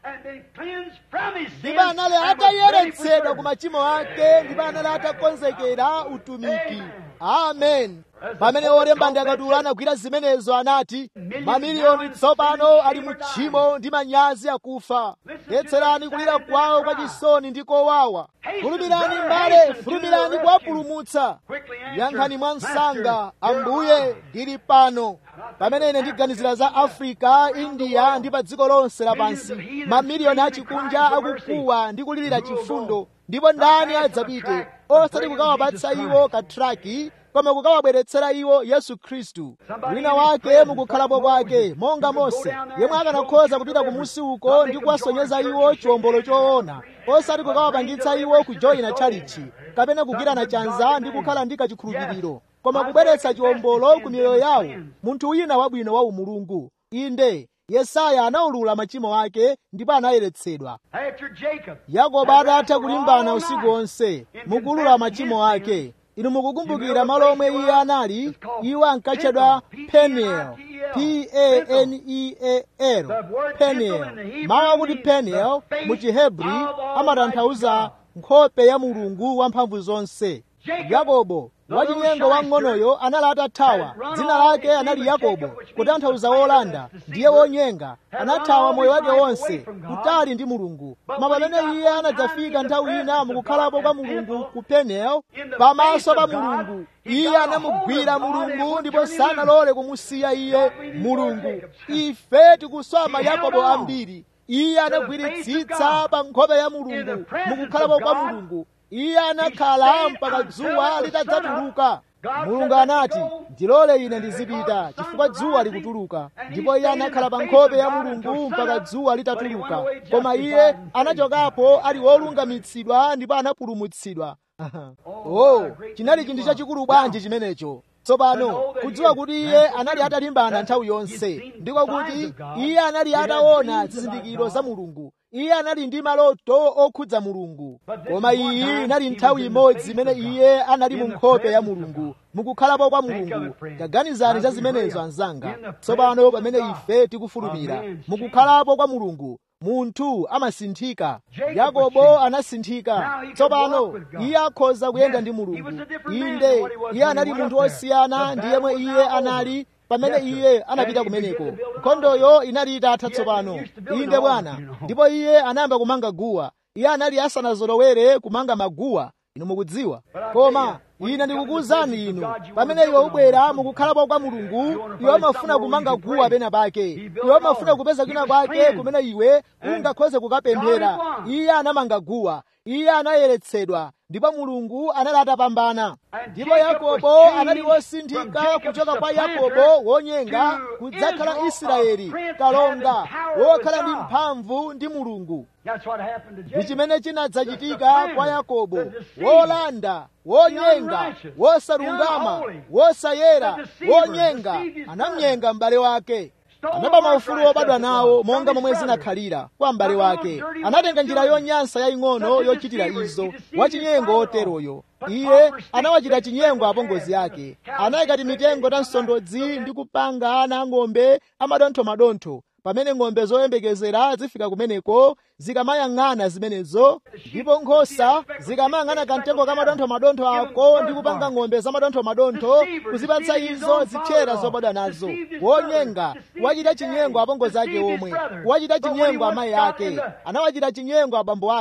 ndipo anali atayeretsedwa ku machimo ake, ndipo anali atakonzekera utumiki. Amen. Pamene olemba ndi akatula anagwira zimenezo anati, mamiliyoni tsopano ali mu tchimo ndi manyazi akufa. Tetserani kulira kwawo kwa chisoni ndi kowawa. Fulumirani mbale, fulumirani kuwapulumutsa. Yankhani mwa msanga, Ambuye ndili pano. Pamene ine ndiganizira za Afrika, India ndi pa dziko lonse lapansi, mamiliyoni achikunja akukuwa ndi kulirira chifundo, ndipo ndani adzapite osati kukawapatsa iwo katraki, koma kukawabweretsera iwo Yesu Khristu. Wina wake mukukhalapo kwake, monga Mose, yemwe akanakhoza kupita kumusi uko ndi kuwasonyeza iwo chiwombolo choona, osati kukawapangitsa iwo kujoyina tchalichi, kapena kugwirana chanza ndi kukhala ndi kachikhulupiriro, koma kubweretsa chiwombolo ku miyoyo yawo, munthu wina wabwino wa umulungu. Inde, Yesaya anaulula machimo ake ndipo anayeretsedwa. Yakobo atatha kulimbana usiku wonse mukulula machimo ake. Inu mukukumbukira malo omwe iye anali, iwo ankatchedwa Peniel, P A N E A L, Peniel. Mawu akuti Peniel mu Chihebri amatanthauza nkhope ya Mulungu wamphamvu zonse. Yakobo wachinyengo wang'onoyo anali atathawa, dzina lake anali Yakobo, kutanthauza wolanda, ndiye wonyenga. Anathawa moyo wake wonse kutali ndi Mulungu. Koma pamene iye anadzafika nthawi ina mukukhalapo kwa Mulungu ku Peniel, pamaso pa Mulungu, iye anamugwira Mulungu ndipo sanalole kumusiya iye Mulungu. Ife tikusoma Yakobo ambiri. Iye anagwiritsitsa pa nkhope ya Mulungu mukukhalapo kwa Mulungu. Iye anakhala mpaka dzuwa litadzatuluka. Mulungu anati, ndilole ine ndizipita chifukwa dzuwa likutuluka. Ndipo iye anakhala pa nkhope ya Mulungu mpaka dzuwa litatuluka. Koma iye anachokapo ali wolungamitsidwa ndipo anapulumutsidwa. Oh, chinali chinthu chachikulu bwanji chimenecho! Tsopano kudziwa kuti iye anali atalimbana nthawi yonse, ndiko kuti iye anali ataona zizindikiro za Mulungu. Iye anali ndi maloto okhudza Mulungu. Koma iyi inali nthawi imodzi imene iye anali mu nkhope ya Mulungu, mukukhalapo kwa Mulungu. Taganizani za zimenezo anzanga. Tsopano pamene ife tikufulumira mukukhalapo kwa Mulungu, munthu amasinthika. Yakobo anasinthika. Tsopano iye akhoza kuyenda ndi Mulungu. Inde, iye anali munthu osiyana ndi yemwe iye anali pamene iye anapita kumeneko. Nkhondoyo inali itatha tsopano. Inde Bwana. Ndipo iye anayamba kumanga guwa. Iye anali asanazolowere kumanga maguwa, inu mukudziwa. Koma ine ndikukuwuzani inu, pamene iwe ubwera mukukhalapo kwa Mulungu, iwe umafuna kumanga guwa pena pake. Iwe umafuna kupeza kwina kwake kumene iwe ungakhoze kukapemphera. Iye anamanga guwa. Iye anayeretsedwa, ndipo Mulungu anali atapambana. Ndipo Yakobo anali wosinthika kuchoka kwa Yakobo wonyenga kudzakhala Israeli kalonga wokhala ndi mphamvu ndi Mulungu. Ndi chimene chinadzachitika kwa Yakobo, wolanda, wonyenga, wosalungama, wosayera, wonyenga. Anamnyenga m'bale wake. Anaba maufulu obadwa nawo monga momwe zinakhalira kwa m'bale wake. Anatenga njira yonyansa yaying'ono yochitira izo, wachinyengo oteroyo. Iye anawachita chinyengo apongozi ake. Anayika timitengo ta msondodzi ndi kupanga ana ang'ombe amadontho-madontho. Pamene ng'ombe zoyembekezera zifika kumeneko, zikamayang'ana zimenezo, ndipo nkhosa zikamayang'ana kamtengo kamadontho-madontho ako ndi kupanga ng'ombe zamadontho-madontho, kuzipatsa izo zitchera zobadwa nazo. Wonyenga, wachita chinyengo apongozi ake omwe, wachita chinyengo amayi ake, anawachita chinyengo abambo ake.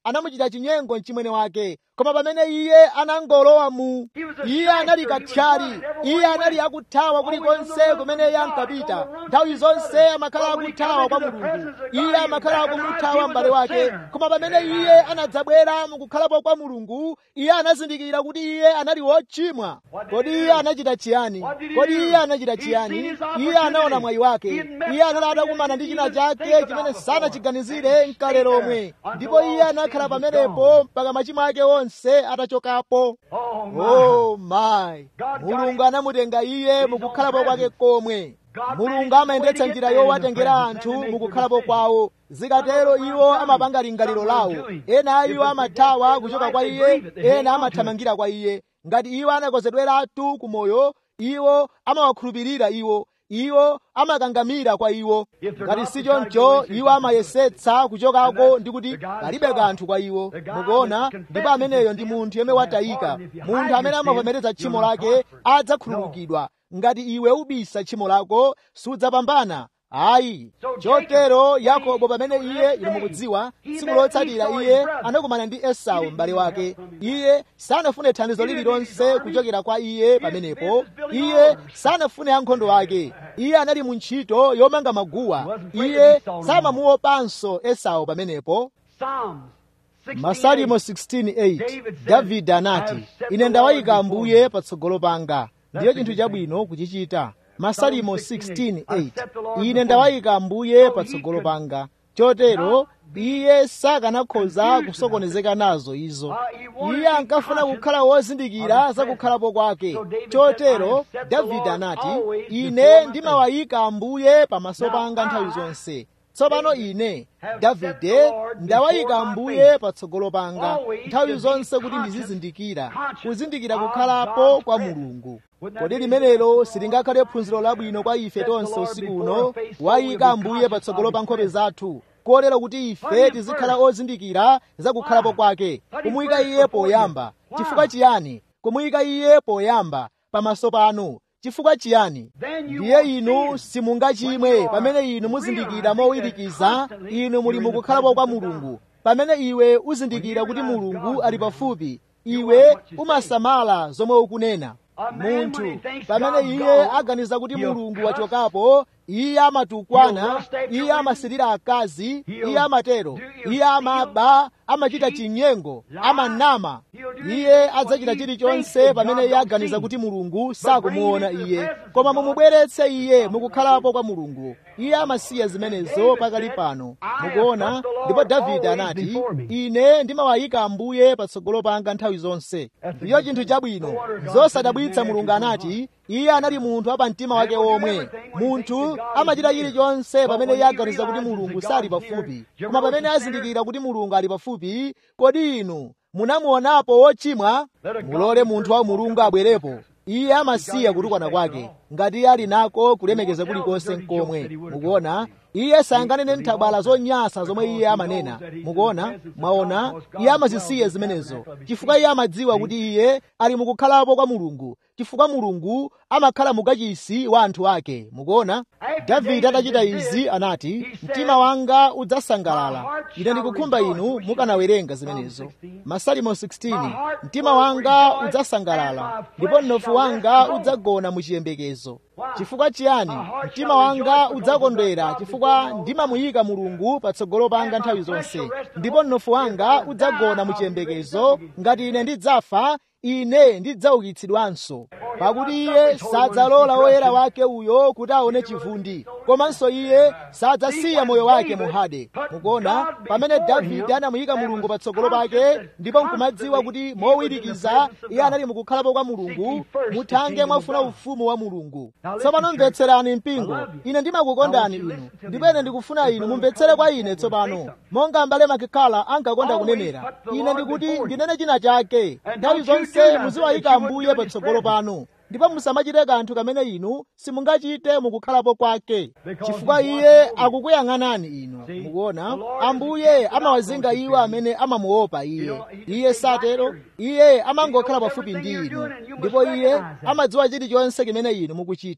anamuchita chinyengo mchimwene wake, koma pamene iye anangolowa mu, iye anali kathyali, iye anali akuthawa kulikonse kumene iye ankapita. Nthawi zonse amakhala akuthawa kwa Mulungu, iye amakhala akumuthawa m'bale wake, koma pamene iye anadzabwera mukukhalapo kwa Mulungu, iye anazindikira kuti iye anali wochimwa. Kodi iye anachita chiyani? Kodi iye anachita chiyani? Iye anaona mwayi wake, iye anali atakumana ndi china chake chimene sanachiganizire m'kale lomwe, ndipo iye anakhala pamenepo mpaka machimo ake onse atachokapo. Oh my! Mulungu anamutenga iye mukukhalapo kwake komwe. Mulungu amayendetsa njira yowatengera anthu mukukhalapo kwawo. Zikatero iwo amapanga lingaliro lawo. Ena a iwo amathawa kuchoka kwa iye, ena amathamangira kwa iye. Ngati iwo anakonzedweratu ku moyo, iwo amawakhulupirira iwo. Iwo amakangamira kwa iwo. Ngati si choncho, iwo amayesetsa kuchokako ndi kuti palibe kanthu kwa iwo. Mukuona, ndipo ameneyo ndi munthu yemwe watayika. Munthu amene amavomereza tchimo lake adzakhululukidwa. Ngati iwe ubisa tchimo lako, sudzapambana. Ayi. Chotero Yakobo pamene iye, inu mukudziwa, tsiku lotsatira iye anakumana ndi Esau m'bale wake. Iye sanafune thandizo lililonse kuchokera kwa iye pamenepo. Iye sanafune ankhondo ake. Iye anali mu ntchito yomanga maguwa. Iye samamuopanso Esau pamenepo. Masalimo sixteen eight, Davide anati, ine ndawayika Ambuye patsogolo panga. Ndiyo chinthu chabwino kuchichita. Masalimo sixteen eight, ine ndawayika Ambuye patsogolo panga. Chotero iye sakanakhoza kusokonezeka nazo izo. Iye ankafuna kukhala wozindikira za kukhalapo kwake. Chotero Davide anati, ine ndimawayika Ambuye pamaso panga nthawi zonse. Tsopano ine Davide ndawayika Ambuye patsogolo panga nthawi zonse kuti ndizizindikira, kuzindikira kukhalapo kwa Mulungu. Kodi limenelo silingakhale phunziro labwino kwa ife tonse usiku uno? Wayika Ambuye patsogolo pa nkhope zathu, kotero kuti ife tizikhala ozindikira za kukhalapo kwake. Kumuyika iye poyamba. Chifukwa chiyani? Kumuyika iye poyamba pamaso panu. Chifukwa chiyani? Ndiye inu simungachimwe pamene inu muzindikira mowirikiza inu muli mukukhalapo kwa Mulungu. Pamene iwe uzindikira kuti Mulungu ali pafupi, iwe umasamala zomwe ukunena. Munthu pamene iye aganiza kuti Mulungu wachokapo, iye amatukwana, iye amasirira akazi, iye amatero, iye amaba, amachita chinyengo, amanama. Iye adzachita chilichonse pamene iye aganiza kuti Mulungu sakumuona iye. Koma mumubweretse iye mukukhalapo kwa Mulungu, iye amasiya zimenezo pakali pano. Mukuona? Ndipo Davide anati, ine ndimawayika Ambuye patsogolo panga nthawi zonse. Ndiyo chinthu chabwino. Zosadabwitsa Mulungu anati, iye anali munthu apa mtima wake omwe. Munthu amachita chilichonse pamene iye aganiza kuti Mulungu sali pafupi. Koma pamene azindikira kuti Mulungu ali pafupi, kodi inu munamuonapo wochimwa? Mulole munthu wa Mulungu abwerepo. Iye amasiya kutukwana kwake, ngati iye ali nako kulemekeza kulikonse nkomwe. Mukuona? Iye sanganene nthabwala zonyansa zomwe iye amanena. Mukuona? Mwaona? Iye amazisiya zimenezo, chifukwa iye amadziwa kuti iye ali mukukhalapo kwa Mulungu, chifukwa Mulungu amakhala mukachisi wa anthu ake. Mukuona? Davide atachita izi anati, mtima wanga udzasangalala. Ine ndikukhumba inu mukanawerenga zimenezo. Masalimo sixteen, mtima wanga udzasangalala, ndipo mnofu wanga udzagona muchiyembekezo. Chifukwa chiyani? Mtima wanga udzakondwera chifukwa ndimamuyika Mulungu patsogolo panga nthawi zonse, ndipo mnofu wanga udzagona muchiyembekezo. Ngati ine ndidzafa, ine ndidzaukitsidwanso. Pakuti iye sadzalola woyera wake uyo kuti aone chivundi, komanso iye sadzasiya moyo wake muhade. Mukuona? Pamene Davide anamuyika Mulungu patsogolo pake, ndipo nkumadziwa kuti mowirikiza iye anali mukukhalapo kwa Mulungu, muthange mwafuna ufumu wa Mulungu. Tsopano mvetserani mpingo, ine ndimakukondani inu, ndipo ine ndikufuna inu mumvetsere kwa ine tsopano. Monga m'bale Makikala ankakonda kunenera, ine ndikuti ndinene china chake. Nthawi zonse muziwayika Ambuye patsogolo panu, ndipo musamachite kanthu kamene inu simungachite mukukhalapo kwake, chifukwa iye akukuyang'anani inu. Mukuona? Ambuye amawazinga iwo amene amamuopa iye. Iye satero, iye amangokhala pafupi ndi inu, ndipo iye amadziwa chilichonse chimene inu mukuchita.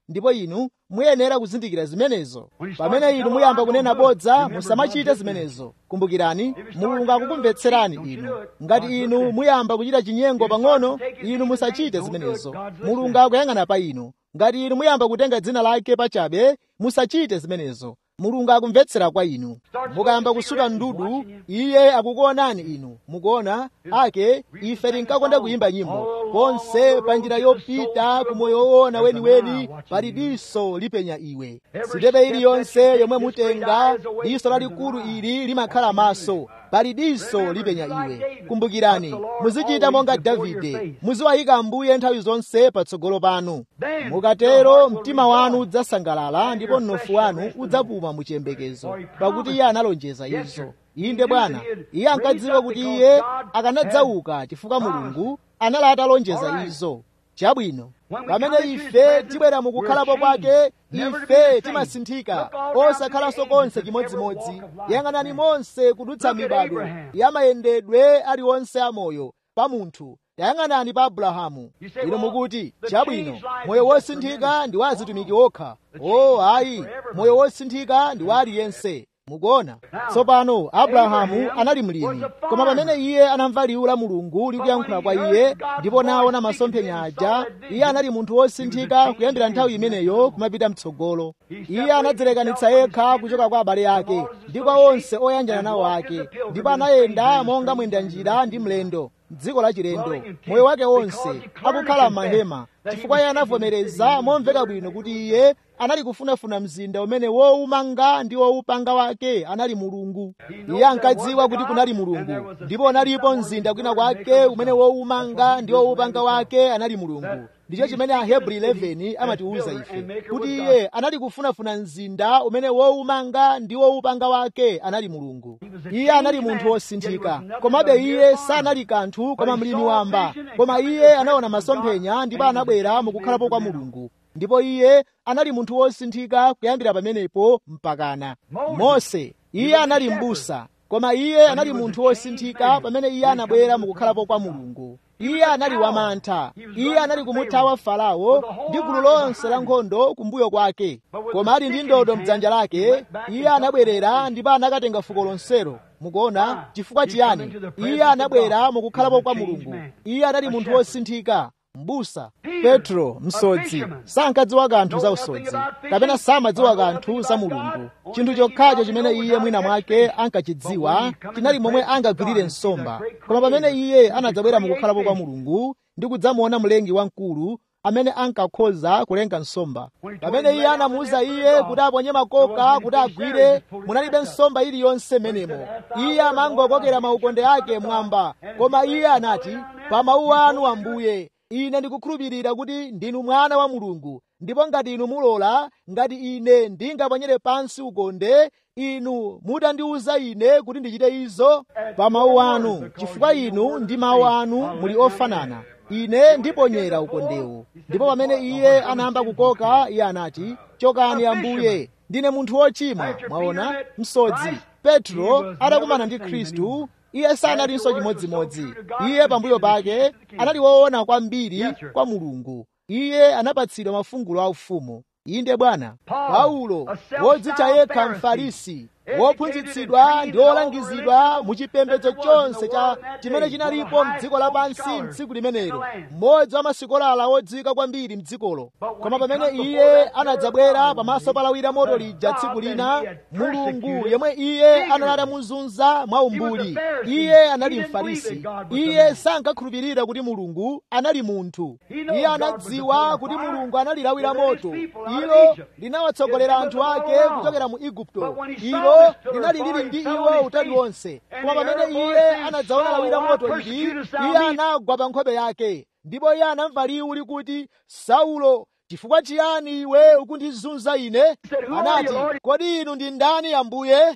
ndipo inu muyenera kuzindikira zimenezo. Pamene inu muyamba kunena bodza, musamachite zimenezo. Kumbukirani, Mulungu akukumvetserani inu. Ngati inu muyamba kuchita chinyengo pang'ono, inu musachite zimenezo. Mulungu akuyang'ana pa inu. Ngati inu muyamba kutenga dzina lake pachabe, musachite zimenezo. Mulungu akumvetsera kwa inu. Mukayamba kusuta ndudu, iye akukuonani inu. Mukuona ake, ife tinkakonda kuyimba nyimbo. Ponse pa njira yopita ku moyo woona weniweni, pali diso lipenya iwe. Sitepe iliyonse yomwe mutenga, diso lalikulu ili limakhala maso. Pali diso lipenya iwe. Kumbukirani, muzichita monga Davide. Muziwayika Ambuye nthawi zonse patsogolo panu. Mukatero mtima wanu udzasangalala ndipo mnofu wanu udzapuma mu chiyembekezo, pakuti iye analonjeza izo. Inde Bwana, iye ankadziwa kuti iye akanadzauka chifukwa Mulungu anali atalonjeza izo. Chabwino, pamene ife tibwera mukukhalapo kwake, ife timasinthika, osakhalanso konse chimodzimodzi. Yang'anani monse kudutsa mibado ya mayendedwe aliwonse amoyo pa munthu. Yang'anani pa Abrahamu. Inu mukuti, chabwino, moyo wosinthika ndi wa azitumiki okha. Oh ayi, moyo wosinthika ndi wa aliyense. Mukuona? Tsopano Abrahamu anali mlimi, koma pamene iye anamva liwu la Mulungu likuyankhula kwa iye ndipo naona masomphenya aja, iye anali munthu wosinthika kuyambira nthawi imeneyo kumapita mtsogolo. Iye anadzilekanitsa yekha kuchoka kwa abale ake ndi kwa onse oyanjana nawo ake, ndipo anayenda monga mwenda njira ndi mlendo dziko la chilendo, moyo wake wonse akukhala m'mahema, chifukwa iye anavomereza momveka bwino kuti iye anali kufunafuna mzinda umene wowumanga ndi wowupanga wake anali Mulungu. Iye ankadziwa kuti kunali Mulungu, ndipo analipo mzinda kwina kwake umene wowumanga ndi wowupanga wake anali Mulungu. Ndicho chimene Ahebri eleven amatiwuza ife, kuti iye anali kufunafuna mzinda umene wowumanga ndi wowupanga wake anali Mulungu. Iye anali munthu wosinthika, komabe iye sanali kanthu koma mlimi wamba, koma iye anaona masomphenya ndipo anabwera mukukhalapo kwa Mulungu. Ndipo iye anali munthu wosinthika kuyambira pamenepo mpakana. Mose, iye anali m'busa, koma iye anali munthu wosinthika pamene iye anabwera mukukhalapo kwa Mulungu. Iye anali wamantha, iye anali kumuthawa Farao ndi gulu lonse la nkhondo kumbuyo kwake, koma ali ndi ndodo mdzanja lake, iye anabwerera ndipo anakatenga fuko lonselo. Mukuona chifukwa chiyani? Iye anabwera mukukhalapo kwa Mulungu. Iye anali munthu wosinthika, m'busa. Petro, msodzi, sankadziwa kanthu za usodzi, kapena samadziwa kanthu za Mulungu. Chinthu chokhacho chimene iye mwina mwake ankachidziwa chinali momwe angagwirire nsomba. Koma pamene iye anadzabwera mukukhalapo kwa Mulungu ndi kudzamuona mlengi wamkulu amene ankakhoza kulenga nsomba, pamene iye anamuwuza iye kuti aponye makoka kuti agwire, munalibe nsomba iliyonse menemo. Iye amangokokera maukonde ake mwamba, koma iye anati, pa mawu anu Ambuye, ine ndikukhulupirira kuti ndinu mwana wa Mulungu, ndipo ngati inu mulola, ngati ine ndingaponyere pansi ukonde, inu mutandiwuza ine kuti ndichite izo pa mawu anu, chifukwa inu ndi mawu anu muli ofanana. Ine ndiponyera ukondewo. Ndipo pamene iye anayamba kukoka, iye anati, chokani Ambuye, ndine munthu wochimwa. Mwaona, msodzi. Petro atakumana ndi Khristu, iye sanalinso chimodzimodzi. Iye pambuyo pake anali woona kwambiri kwa Mulungu. Iye anapatsidwa mafungulo aufumu. Inde Bwana. Paulo, wodzitcha yekha Mfarisi, wophunzitsidwa ndi wolangizidwa mu chipembedzo chonse cha chimene chinalipo m'dziko lapansi m'tsiku limenelo, mmodzi wa masikolala wodziwika kwambiri m'dzikolo. Koma pamene iye anadzabwera pamaso pa lawi la moto lija tsiku lina, Mulungu yemwe iye anali atamuzunza mwaumbuli, iye anali Mfarisi. Iye sankakhulupirira kuti Mulungu anali munthu. Iye anadziwa kuti Mulungu anali lawi la moto. Ilo linawatsogolera anthu ake kuchokera mu Igupto. Ilo linali lili ndi iwo utali wonse. Koma pamene iye anadzaona lawi la moto ili, iye anagwa pa nkhope yake, ndipo iye anamva liwu likuti, Saulo, chifukwa chiyani iwe ukundizunza ine? Anati, kodi inu ndi ndani Ambuye?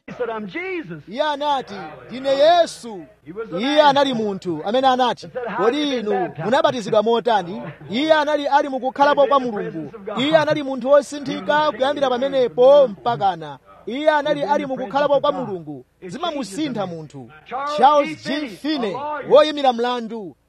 Iye anati, ndine Yesu. Iye anali munthu amene anati, kodi inu munabatizidwa motani? Iye anali ali mukukhalapo kwa Mulungu. Iye anali munthu wosinthika kuyambira pamenepo mpakana. Iye anali ali mukukhalapo kwa Mulungu. Zimamusintha munthu. Charles G. Finney, woyimira mlandu,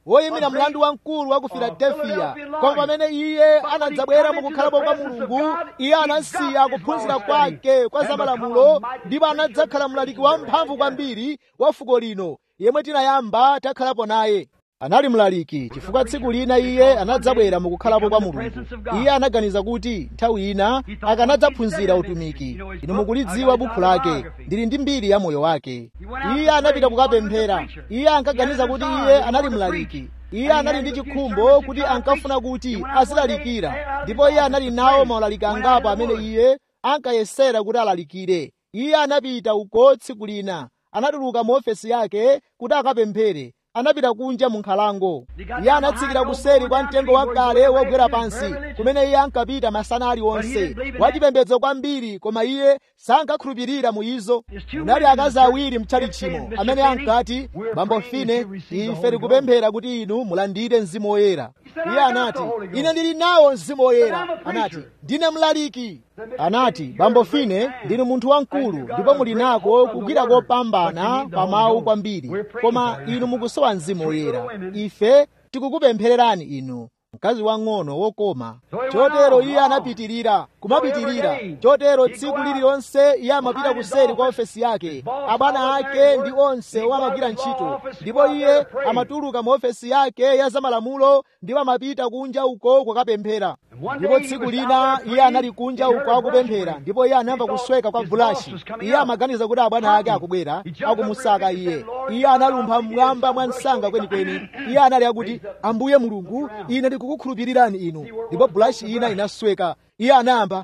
woyimira mlandu wamkulu wa ku Filadelfiya. Koma pamene iye anadzabwera mukukhalapo kwa Mulungu, iye anasiya kuphunzira kwake kwa zamalamulo ndipo anadzakhala mlaliki wamphamvu kwambiri wa fuko lino, yemwe tinayamba takhalapo naye. Anali mlaliki chifukwa tsiku lina iye anadzabwera mukukhalapo kwa Mulungu. Iye anaganiza kuti nthawi ina akanadzaphunzira utumiki. Inu mukulidziwa buku lake, ndili ndi mbiri ya moyo wake. Iye anapita kukapemphera. Iye ankaganiza kuti iye anali mlaliki. Iye anali ndi chikhumbo kuti ankafuna kuti azilalikira, ndipo iye anali nawo maulaliki angapo amene iye ankayesera kuti alalikire. Iye anapita uko tsiku lina, anatuluka mu ofesi yake kuti akapemphere. Anapita kunja mu nkhalango. Iye anatsikira kuseri kwa mtengo wakale wogwera pansi, kumene iye ankapita masana aliwonse, wachipembedzo kwambiri, koma iye sankakhulupirira mu izo. Munali akazi awiri mtchalichimo amene ankati, Bambo Fine, ife tikupemphera kuti inu mulandire Mzimu Woyera. Iye anati, ine ndili nawo Mzimu Woyera. Anati, ndine mlaliki. Anati, Bambo Fine, ndinu munthu wamkulu ndipo muli nako kugwira kopambana pa mawu kwambiri, koma inu mukusowa Mzimu Woyera. Ife tikukupemphererani inu. Mkazi wang'ono wokoma. Chotero iye anapitirira kumapitirira. Chotero tsiku lililonse iye amapita kuseri kwa ofesi yake. Abwana ake ndi onse amagwira ntchito, ndipo iye amatuluka mu ofesi yake ya zamalamulo ndipo amapita kunja uko kukapemphera. Ndipo tsiku lina iye anali kunja uko akupemphera, ndipo iye anamva kusweka kwa Bulashi. Iye amaganiza kuti abwana ake akubwera akumusaka iye. Iye analumpha mmwamba mwa msanga kwenikweni. Iye anali akuti, Ambuye Mulungu, ine ndikukukhulupirirani inu. Ndipo Bulashi ina inasweka. Iye anayamba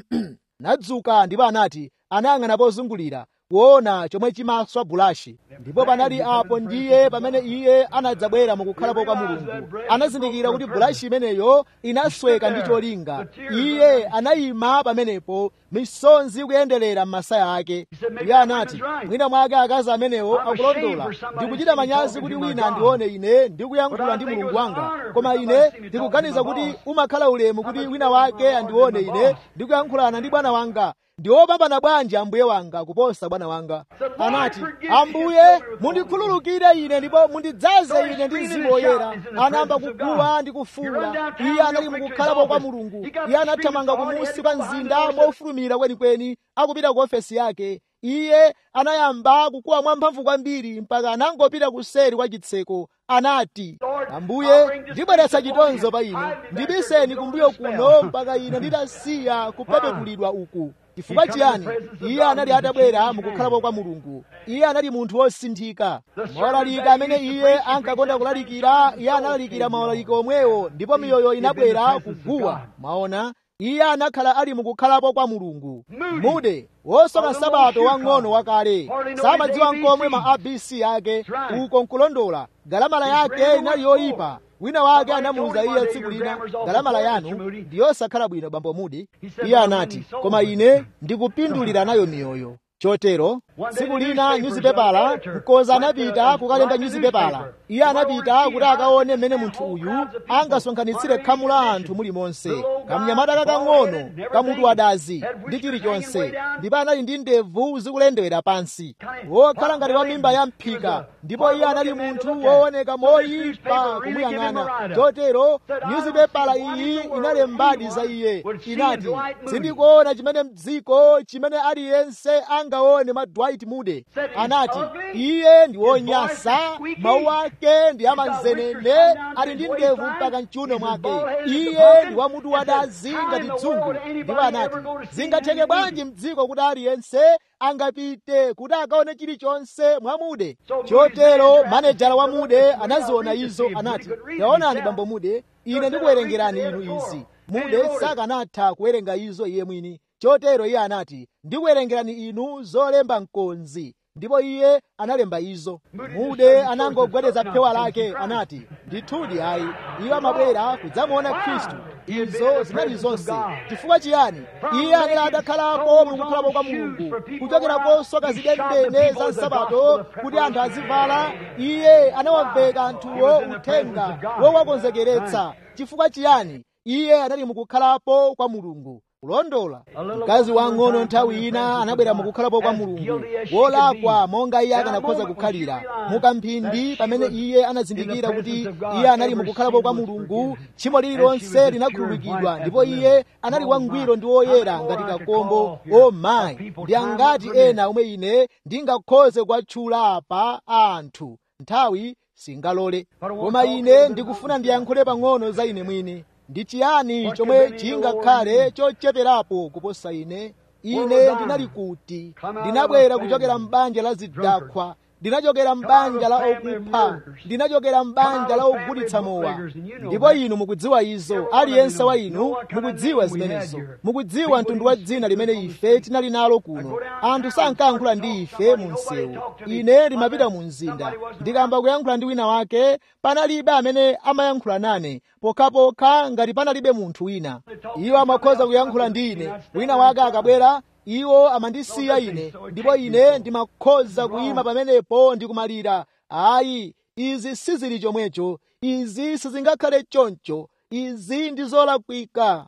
nadzuka ndipo anati, anayang'ana pozungulira kuona chomwe chimaswa Bulashi. Ndipo panali apo ndiye pamene iye anadzabwera mukukhalapo kwa Mulungu. Anazindikira kuti Bulashi imeneyo inasweka ndi cholinga. Iye anayima pamenepo, misonzi kuyenderera m'masaya ake. Iye anati, mwina mwake akazi amenewo akulondola. Ndikuchita manyazi kuti wina andione ine ndikuyankhula ndi Mulungu wanga, koma ine ndikuganiza kuti umakhala ulemu kuti wina wake andione ine ndikuyankhulana ndi bwana wanga. Ndi wopambana bwanji ambuye wanga kuposa bwana wanga. Anati, Ambuye mundikhululukire ine ndipo mundidzaze ine ndi Mzimu Woyera. Anayamba kuguwa ndi kufuwula. Iye anali mukukhalapo kwa Mulungu. Iye anathamanga kumusi kwa mzinda mofulumira kwenikweni akupita ku ofesi yake. Iye anayamba kukuwa mwamphamvu kwambiri mpaka anangopita kuseri kwa chitseko. Anati, Ambuye ndibweretsa chitonzo pa inu, ndibiseni kumbuyo kuno mpaka ine nditasiya kupepetulidwa uku. Chifukwa chiyani? Iye anali atabwera mukukhalapo kwa Mulungu. Iye anali munthu wosinthika. Maulaliki amene iye ankakonda kulalikira, iye analalikira maulaliki omwewo, ndipo miyoyo inabwera kuguwa. Maona, iye anakhala ali mukukhalapo kwa Mulungu. Mude wosoma sabato wang'ono wakale samadziwa nkomwe ma A B C ake, uko nkulondola. Galamala yake inali yoyipa. Wina wake anamuwuza iye tsiku lina, galamala yanu ndi yosakhala bwino Bambo Mudi. Iye anati, koma ine ndikupindulira nayo miyoyo. Chotero tsiku lina nyuzipepala mkoza anapita kukalemba nyuzipepala. Iye anapita kuti akaone mmene munthu uyu angasonkhanitsire khamu la anthu mulimonse, kamnyamata kakang'ono kamutu wadazi ndi chilichonse, ndipo anali ndi ndevu zikulendewera pansi, wokhala ngati wa mimba ya mphika, ndipo iye anali munthu wooneka moyipa kumuyang'ana. Chotero nyuzipepala iyi inalembadi za iye. Inati, sindikuona chimene mdziko chimene aliyense angaone mwa Dwight Moody. Anati, iye ndi wonyasa, mawu ake ndi amanzenene, ali ndi ndevu mpaka mchiuno mwake. Iye ndi wamutu wadazi ngati dzungu. Ndipo anati, zingatheke bwanji mdziko kuti aliyense angapite kuti akaone chilichonse mwa Moody? Chotero manejala wa Moody anaziona izo. Anati, taonani Bambo Moody, ine ndikuwerengerani inu izi. Moody sakanatha kuwerenga izo iye mwini. Chotero iye anati, ndikuwerengerani inu zolemba mkonzi. Ndipo iye analemba izo. Moody anangogwedeza phewa lake. Anati, ndithudi ayi, iwo amabwera kudzamuona Khristu. Izo zinali zonse. Chifukwa chiyani? Iye anali adakhalapo mukukhalapo kwa Mulungu, kuchokera kosoka zidendene za nsabato kuti anthu azivala. Iye anawaveka anthuwo uthenga wowakonzekeretsa. Chifukwa chiyani? Iye anali mukukhalapo kwa Mulungu. kulondola. Mkazi wang'ono nthawi ina anabwera mukukhalapo kwa Mulungu wolakwa monga iye akanakhoza kukhalira mukamphindi. Pamene iye anazindikira kuti iye anali mukukhalapo kwa Mulungu, tchimo lililonse linakhululukidwa, ndipo iye anali wangwiro ndi woyera ngati kakombo. O mayi, ndi angati ena omwe ine ndingakhoze kuwatchula apa anthu, nthawi singalole. Koma ine ndikufuna ndiyankhule pang'ono za ine mwini. Ndi chiyani chomwe chingakhale chocheperapo kuposa ine? Ine ndinali kuti ndinabwera kuchokera m'banja la zidakhwa, ndinachokera m'banja la okupha, ndinachokera m'banja la ogulitsa mowa. Ndipo inu mukudziwa izo, aliyense wa inu mukudziwa zimenezo. Mukudziwa mtundu wa dzina limene ife tinali nalo kuno. Anthu sankayankhula ndi ife mu msewu. Ine ndimapita mu mzinda, ndikamba kuyankhula ndi wina wake, panalibe amene amayankhula nane, pokhapokha ngati panalibe munthu wina. Iwo amakhoza kuyankhula ndi ine, wina wake akabwera iwo amandisiya ine, ndipo ine ndimakhoza kuyima pamenepo ndi kumalira, ayi, izi sizili chomwecho, izi sizingakhale choncho, izi ndi zolakwika.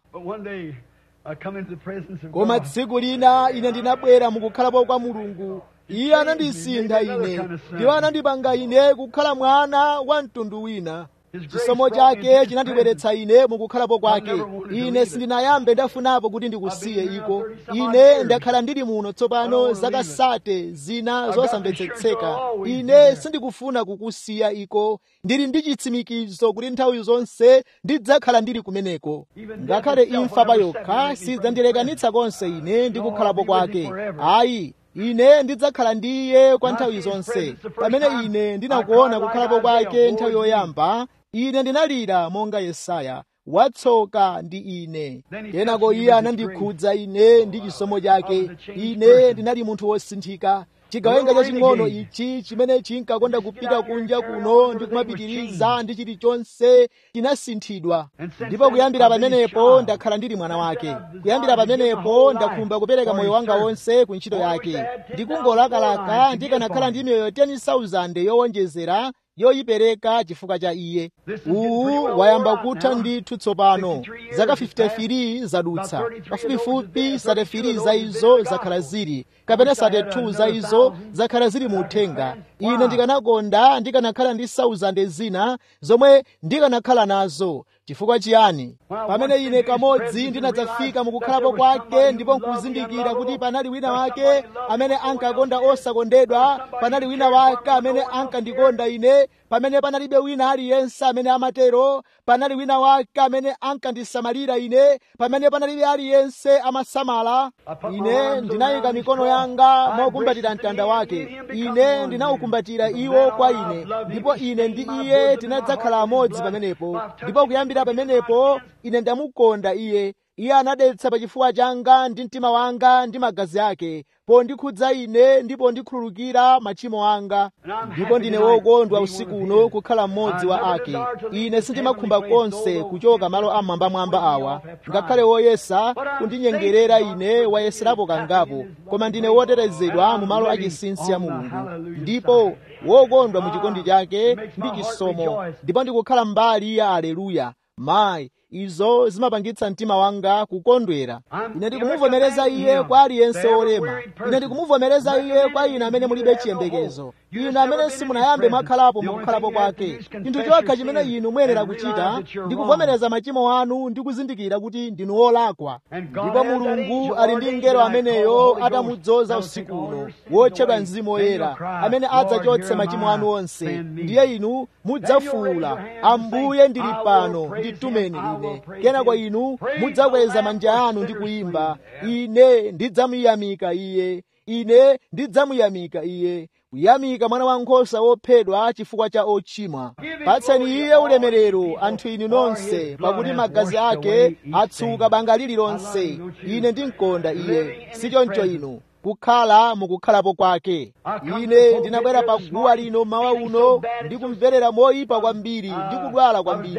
Koma tsiku lina ine ndinabwera mukukhalapo kwa Mulungu. Iye anandisintha ine, ndipo anandipanga ine kukhala mwana wa mtundu wina. Chisomo chake chinandibweretsa ine mukukhalapo kwake. Ine sindinayambe ndafunapo kuti ndikusiye iko. Ine ndakhala ndili muno tsopano zaka sate zina zosamvetsetseka. Ine sindikufuna kukusiya iko. Ndili ndi chitsimikizo kuti nthawi zonse ndidzakhala ndili kumeneko. Ngakhale imfa pa yokha sidzandilekanitsa konse ine ndi kukhalapo kwake. Ayi, ine ndidzakhala ndi iye kwa nthawi zonse. Pamene ine ndinakuona kukhalapo kwake nthawi yoyamba, ine ndinalira monga Yesaya, watsoka ndi ine. Kenako iye anandikhudza ine ndi chisomo chake. Ine ndinali munthu wosinthika. Chigawenga chaching'ono ichi chimene chinkakonda kupita kunja kuno ndi kumapitiriza ndi chilichonse chinasinthidwa. Ndipo kuyambira pamenepo ndakhala ndili mwana wake. Kuyambira pamenepo ndakhumba kupereka moyo wanga wonse ku ntchito yake. Ndikungolakalaka ndikanakhala ndi miyoyo ten thousand yowonjezera yoyipereka chifukwa cha iye. Uwu wayamba kutha ndithu tsopano. Zaka fifty-three zadutsa. Pafupifupi thirty-three za izo zakhala zili, kapena thirty-two za izo zakhala zili mu uthenga. Ine ndikanakonda ndikanakhala ndi thousand zina zomwe ndikanakhala nazo. Chifukwa chiyani? Pamene ine kamodzi ndinadzafika mukukhalapo kwake, ndipo nkuzindikira kuti panali wina wake amene ankakonda osakondedwa, panali wina wake amene ankandikonda ine, pamene panalibe wina aliyense amene amatero, panali wina wake amene ankandisamalira ine, pamene panalibe aliyense amasamala. Ine ndinayika mikono yanga mokumbatira mtanda wake. Ine ndinawukumbatira iwo kwa ine, ndipo ine ndi iye tinadzakhala amodzi pamenepo. Ndipo kuyambira pamenepo ine ndamukonda iye. Iye anadetsa pachifuwa changa ndi mtima wanga ndi magazi ake, pondikhudza ine ndipo ndikhululukira machimo anga. Ndipo ndine wokondwa usiku uno kukhala mmodzi wa ake. Ine sindimakhumba konse kuchoka malo amwambamwamba awa, ngakhale woyesa kundinyengerera ine wayeserapo kangapo, koma ndine wotetezedwa mu malo achinsinsi ya Mulungu, ndipo wokondwa mu chikondi chake ndi chisomo, ndipo ndikukhala mbali ya aleluya. Mayi, izo zimapangitsa mtima wanga kukondwera. Ine ndikumuvomereza iye kwa aliyense olema. Ine ndikumuvomereza iye kwa ine amene mulibe chiyembekezo, ine amene simunayambe mwakhalapo mukukhalapo kwake. Chinthu chokha chimene inu muyenera kuchita ndi kuvomereza machimo anu ndi kuzindikira kuti ndinu wolakwa. Ndipo Mulungu ali ndi mngelo ameneyo atamudzoza usiku uno, wotchedwa Mzimu Woyera, amene adzachotse machimo anu onse. Ndiye inu mudzafuwula, Ambuye ndili pano, nditumeni ine. Kenako inu mudzakweza manja anu ndi kuyimba, ine ndidzamuyamika iye, ine ndidzamuyamika iye. Kuyamika mwana wankhosa wophedwa chifukwa cha ochimwa. Patseni iye ulemerero, anthu inu nonse, pakuti magazi ake atsuka banga lililonse. Ine ndimkonda iye, sichoncho inu kukhala mukukhalapo kwake. Ine ndinabwera pa guwa lino mawa uno ndikumverera moyipa kwambiri, ndikudwala kwambiri.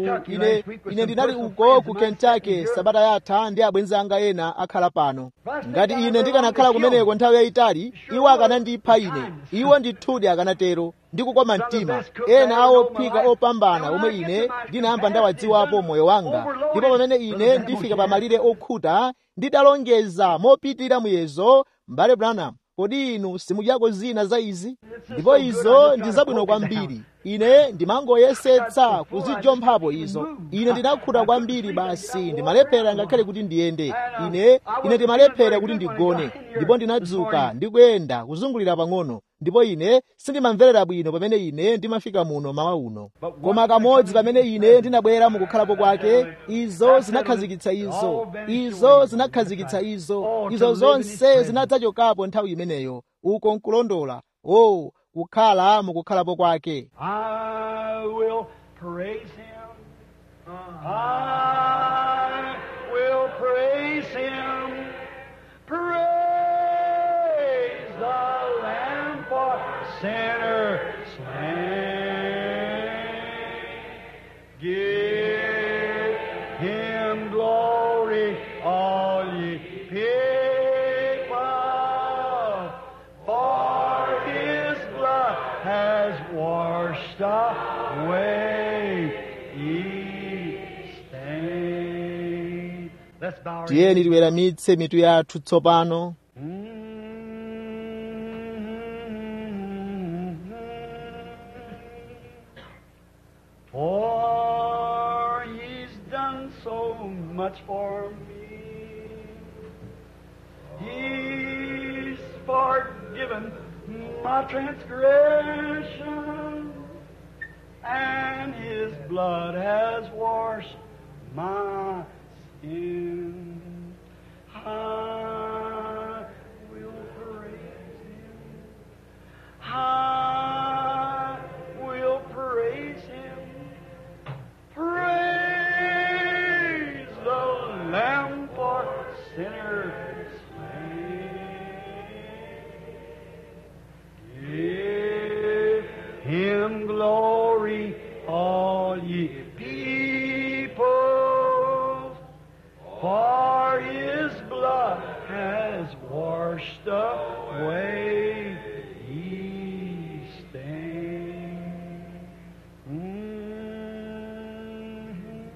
Ine ine ndinali uko ku Kentucky sabata yatha ndi abwenzi anga ena akhala pano. Ngati ine ndikanakhala kumeneko nthawi yayitali, iwo akanandipha ine. Iwo ndithudi akanatero. ndi kukoma mtima. Ena a ophika opambana omwe ine ndinayamba ndawadziwapo moyo wanga, ndipo pamene ine ndifika pa malire okhuta ndidalongeza mopitirira muyezo, m'bale Branham, kodi inu simudyako zina za izi? Ndipo izo ndi zabwino kwambiri. Ine ndimangoyesetsa kuzijomphapo izo. Ine ndinakhuta kwambiri basi, ndimalephera ngakhale kuti ndiyende. Ine ine ndimalephera kuti ndigone, ndipo ndinadzuka ndikuyenda kuzungulira pang'ono, ndipo ine sindimamverera bwino pamene ine ndimafika muno mawa uno. Koma kamodzi pamene ine ndinabwera mukukhalapo kwake, izo zinakhazikitsa izo, izo zinakhazikitsa izo, izo zonse zinadzachokapo nthawi imeneyo. Uko nkulondola, oh, kukhala mukukhalapo kwake. I will praise him. I will praise him. Praise the Lamb for sinners slain. Give him glory, all ye people, for his blood has washed away each stain. Let's bow our Tiyeni tiweramitse mitu yathu tsopano. For he's done so much for me. He's forgiven my transgression, and his blood has washed my sin. I will praise him. I will praise him. Praise the Lamb for sinners slain. Give him glory, all ye people, for his blood has washed away ye stain. Mm-hmm.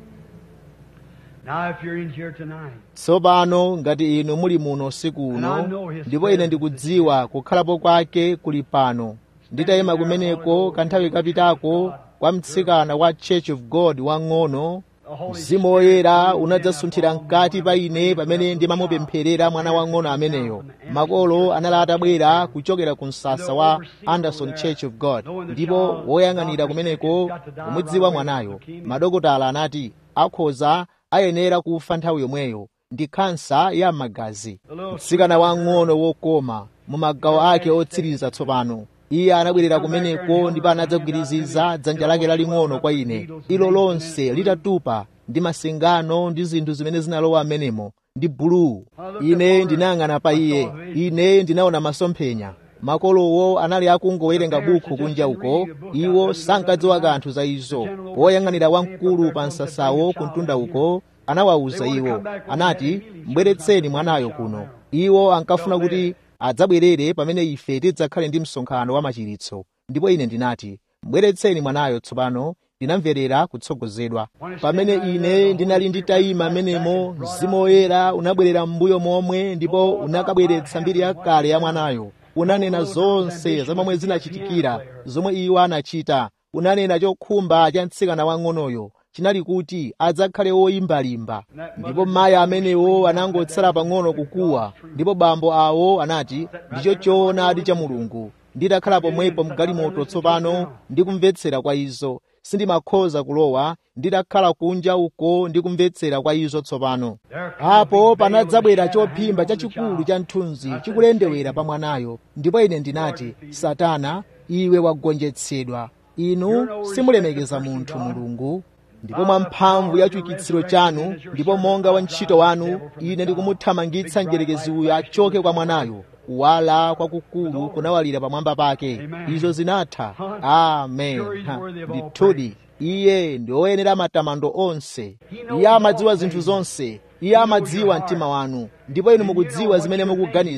Now, if you're in here tonight, Tsopano ngati inu muli muno usiku uno, ndipo ine ndikudziwa kukhalapo kwake kuli pano. Nditayima kumeneko kanthawi kapitako kwa mtsikana wa Church of God wang'ono, Mzimu Woyera unadzasunthira mkati pa ine pamene ndimamupempherera mwana wang'ono ameneyo. Makolo anali atabwera kuchokera ku msasa wa Anderson Church of God, ndipo woyang'anira kumeneko kumudziwa mwanayo. Madokotala anati akhoza ayenera kufa nthawi yomweyo, ndi kansa ya magazi. Mtsikana wang'ono wokoma mu magawo ake otsiriza tsopano. Iye anabwerera kumeneko ndipo anadzagwiriziza dzanja lake laling'ono kwa ine, ilo lonse litatupa ndi masengano ndi zinthu zimene zinalowa amenemo ndi buluu. Ine ndinayang'ana pa iye, ine ndinaona masomphenya. Makolowo anali akungowerenga buku kunja uko, iwo sankadziwa kanthu za izo. Woyang'anira wamkulu pa msasawo kuntunda uko anawawuza iwo, anati, mbweretseni mwanayo kuno. Iwo ankafuna kuti adzabwerere pamene ife tidzakhale ndi msonkhano wa machiritso. Ndipo ine ndinati, mbweretseni mwanayo tsopano. Ndinamverera kutsogozedwa. Pamene ine ndinali nditayima amenemo, Mzimu Woyera unabwerera m'mbuyo momwe ndipo unakabweretsa mbiri yakale ya mwanayo. Unanena zonse za momwe zinachitikira, zomwe iwo anachita. Unanena chokhumba cha mtsikana wang'onoyo chinali kuti adzakhale woyimbalimba. Ndipo mayi amenewo anangotsala pang'ono kukuwa, ndipo bambo awo anati, ndicho choonadi cha Mulungu. Nditakhala pomwepo mgalimoto tsopano ndikumvetsera kwa izo. Sindimakhoza kulowa, nditakhala kunja uko ndikumvetsera kwa izo tsopano. Apo panadzabwera chophimba chachikulu cha mthunzi chikulendewera pa mwanayo. Ndipo ine ndinati, Satana, iwe wagonjetsedwa. Inu simulemekeza munthu Mulungu. Ndipo mwa mphamvu ya chiukitsiro chanu, ndipo monga wa ntchito wanu, ine ndikumuthamangitsa mdierekezi uyo achoke kwa mwanayo. Kuwala kwakukulu kunawalira pamwamba pake. Izo zinatha. Amen. Ndithudi, iye ndi woyenera matamando onse. Iye amadziwa zinthu zonse. Iye amadziwa mtima wanu, ndipo inu mukudziwa zimene mukuganiza.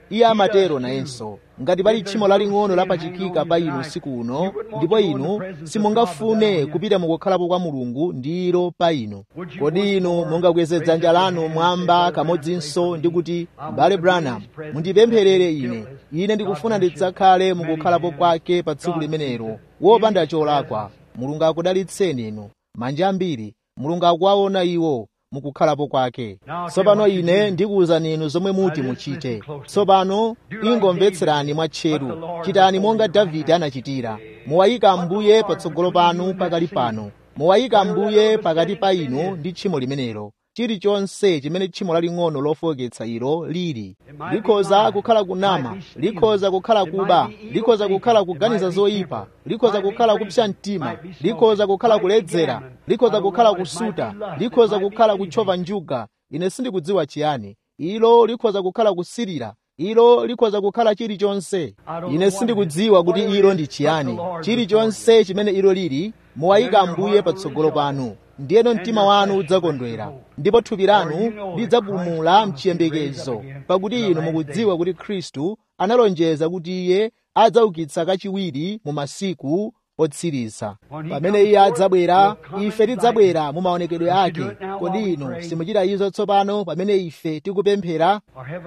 iye amatero nayenso. Ngati pali tchimo laling'ono lapachikika pa inu usiku uno, ndipo inu simungafune kupita mukukhalapo kwa Mulungu ndi ilo pa inu, kodi inu mungakweze dzanja lanu mwamba kamodzinso ndi kuti, m'bale Branham, mundipempherere ine ine ndikufuna ndidzakhale mukukhalapo kwake pa tsiku limenelo wopanda cholakwa. Mulungu akudalitseni inu. Manja ambiri Mulungu akuwaona iwo mukukhalapo kwake. Tsopano ine ndikuwuzani inu zomwe muti muchite. Tsopano ingomvetserani mwatcheru, chitani monga Davide anachitira. Muwayika Ambuye patsogolo panu pakali pano. Muwayika Ambuye pakati pa inu ndi tchimo limenelo. Chilichonse chimene tchimo laling'ono lofowoketsa ilo lili, likhoza kukhala kunama, likhoza kukhala kuba, likhoza kukhala kuganiza zoyipa, likhoza kukhala kupsa mtima, likhoza kukhala kuledzera, likhoza kukhala kusuta, likhoza kukhala kutchova njuga. Ine sindikudziwa chiyani. Ilo likhoza kukhala kusirira, ilo likhoza kukhala chilichonse. Ine sindikudziwa kuti ilo ndi chiyani. Chilichonse chimene ilo lili, muwayika Ambuye patsogolo panu, ndiyeno mtima wanu udzakondwera, ndipo thupi lanu lidzapumula mchiyembekezo, pakuti inu mukudziwa kuti Khristu analonjeza kuti iye adzaukitsa kachiwiri mu masiku otsiriza. Pamene iye adzabwera, ife tidzabwera mu maonekedwe ake. Kodi inu simuchita izo tsopano pamene ife tikupemphera?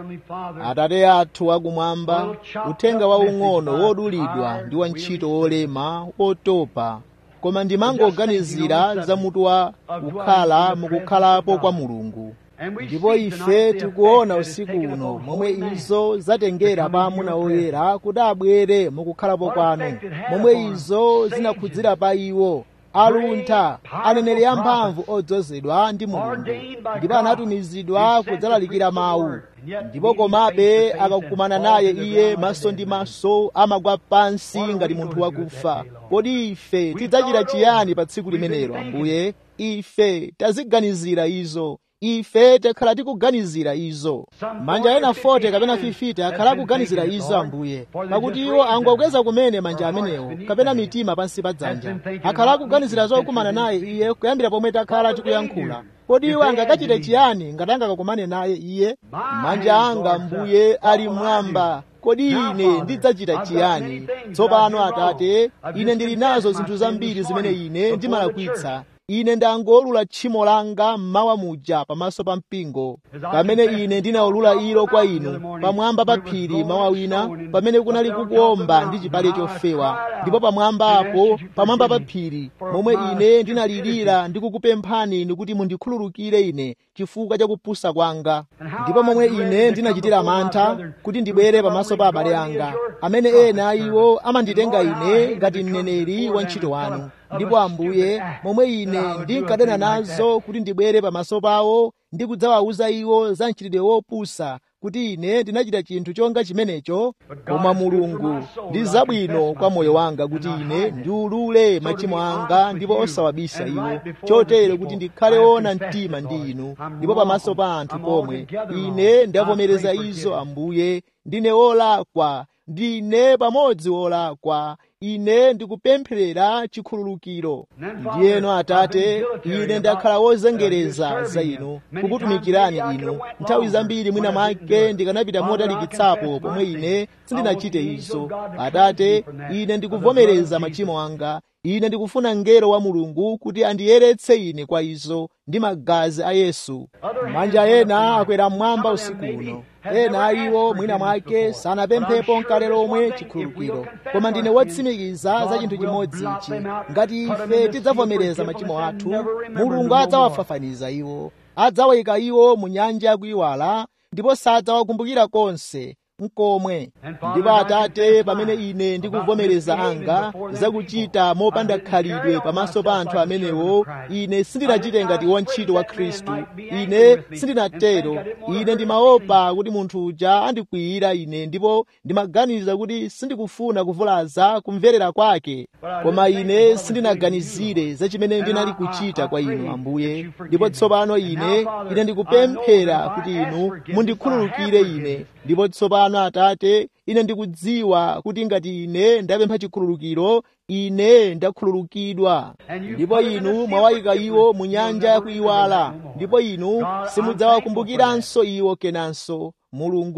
Atate athu akumwamba, uthenga waung'ono wodulidwa ndi wantchito wolema wotopa, koma ndimangoganizira za mutu wa kukhala mukukhalapo kwa Mulungu. Ndipo ife tikuona usiku uno momwe izo zatengera pa amuna oyera kuti abwere mukukhalapo kwanu, momwe izo zinakhudzira pa iwo aluntha, aneneri amphamvu odzozedwa ndi Mulungu, ndipo anatumizidwa kudzalalikira mawu. Ndipo komabe akakumana naye iye maso ndi maso, amagwa pansi ngati munthu wakufa. Kodi ife tidzachita chiyani pa tsiku limenelo Ambuye? Ife taziganizira izo. Ife takhala tikuganizira izo. Manja ena forty kapena fifty akhala kuganizira izo Ambuye, pakuti iwo angokweza kumene manja amenewo kapena mitima pansi pa dzanja, akhala kuganizira zokumana naye iye kuyambira pomwe takhala tikuyankhula. Kodi iwo angakachite chiyani ngati angakakumane naye iye? Manja anga Ambuye ali mwamba, kodi ine ndidzachita chiyani? Tsopano Atate, ine ndili nazo zinthu zambiri zimene ine ndimalakwitsa. Ine ndangolula tchimo langa mmawa muja pamaso pa mpingo, pamene ine ndinaulula ilo kwa inu pamwamba pa phiri mawa wina, pamene kunali kukuomba ndi chipale chofewa. Ndipo pamwamba apo, pamwamba pa phiri, momwe ine ndinalirira ndi kukupemphani inu kuti mundikhululukire ine chifukwa cha kupusa kwanga, ndipo momwe ine ndinachitira mantha kuti ndibwere pamaso pa abale anga, amene ena iwo amanditenga ine ngati mneneri wa ntchito wanu. Ndipo Ambuye, momwe ine ndinkadana nazo kuti ndibwere pamaso pawo ndi kudzawawuza iwo za mchitidwe wopusa kuti ine ndinachita chinthu chonga chimenecho, koma Mulungu ndi zabwino kwa moyo wanga kuti ine ndiulule machimo anga ndipo osawabisa iwo, chotero kuti ndikhale wona mtima ndi inu ndipo pamaso pa anthu pomwe. Ine ndavomereza izo Ambuye, ndine wolakwa, ndine pamodzi wolakwa. Ine ndikupempherera chikhululukiro. Ndiyeno Atate, ine ndakhala wozengereza za inu kukutumikirani inu. Nthawi zambiri mwina mwake ndikanapita motalikitsapo pomwe ine sindinachite izo. Atate, ine ndikuvomereza machimo anga. Ine ndikufuna mngelo wa Mulungu kuti andiyeretse ine kwa izo ndi magazi a Yesu. Manja ena akwera mmwamba usiku uno. Ena iwo mwina mwake sanapemphepo nkale lomwe chikhululukiro, koma ndine wotsimikiza za chinthu chimodzi ichi: ngati ife tidzavomereza machimo athu, Mulungu adzawafafaniza iwo, adzawayika iwo mu nyanja yakuyiwala, ndipo sadzawakumbukira konse nkomwe. Ndipo Atate, pamene ine ndikuvomereza anga zakuchita mopanda khalidwe pamaso pa anthu amenewo, ine sindinachite ngati wantchito wa Khristu. Ine sindinatero. Ine ndimaopa kuti munthu uja andikwiyira ine, ndipo ndimaganiza kuti sindikufuna kuvulaza kumverera kwake. Koma ine sindinaganizire za chimene ndinali kuchita kwa inu Ambuye. Ndipo tsopano ine ine ndikupemphera kuti inu mundikhululukire ine. Ndipo tsopano Atate, ine ndikudziwa kuti ngati ine ndapempha chikhululukiro, ine ndakhululukidwa. Ndipo inu mwawayika iwo mu nyanja yakuyiwala, ndipo inu simudzawakumbukiranso iwo kenanso. Mulungu,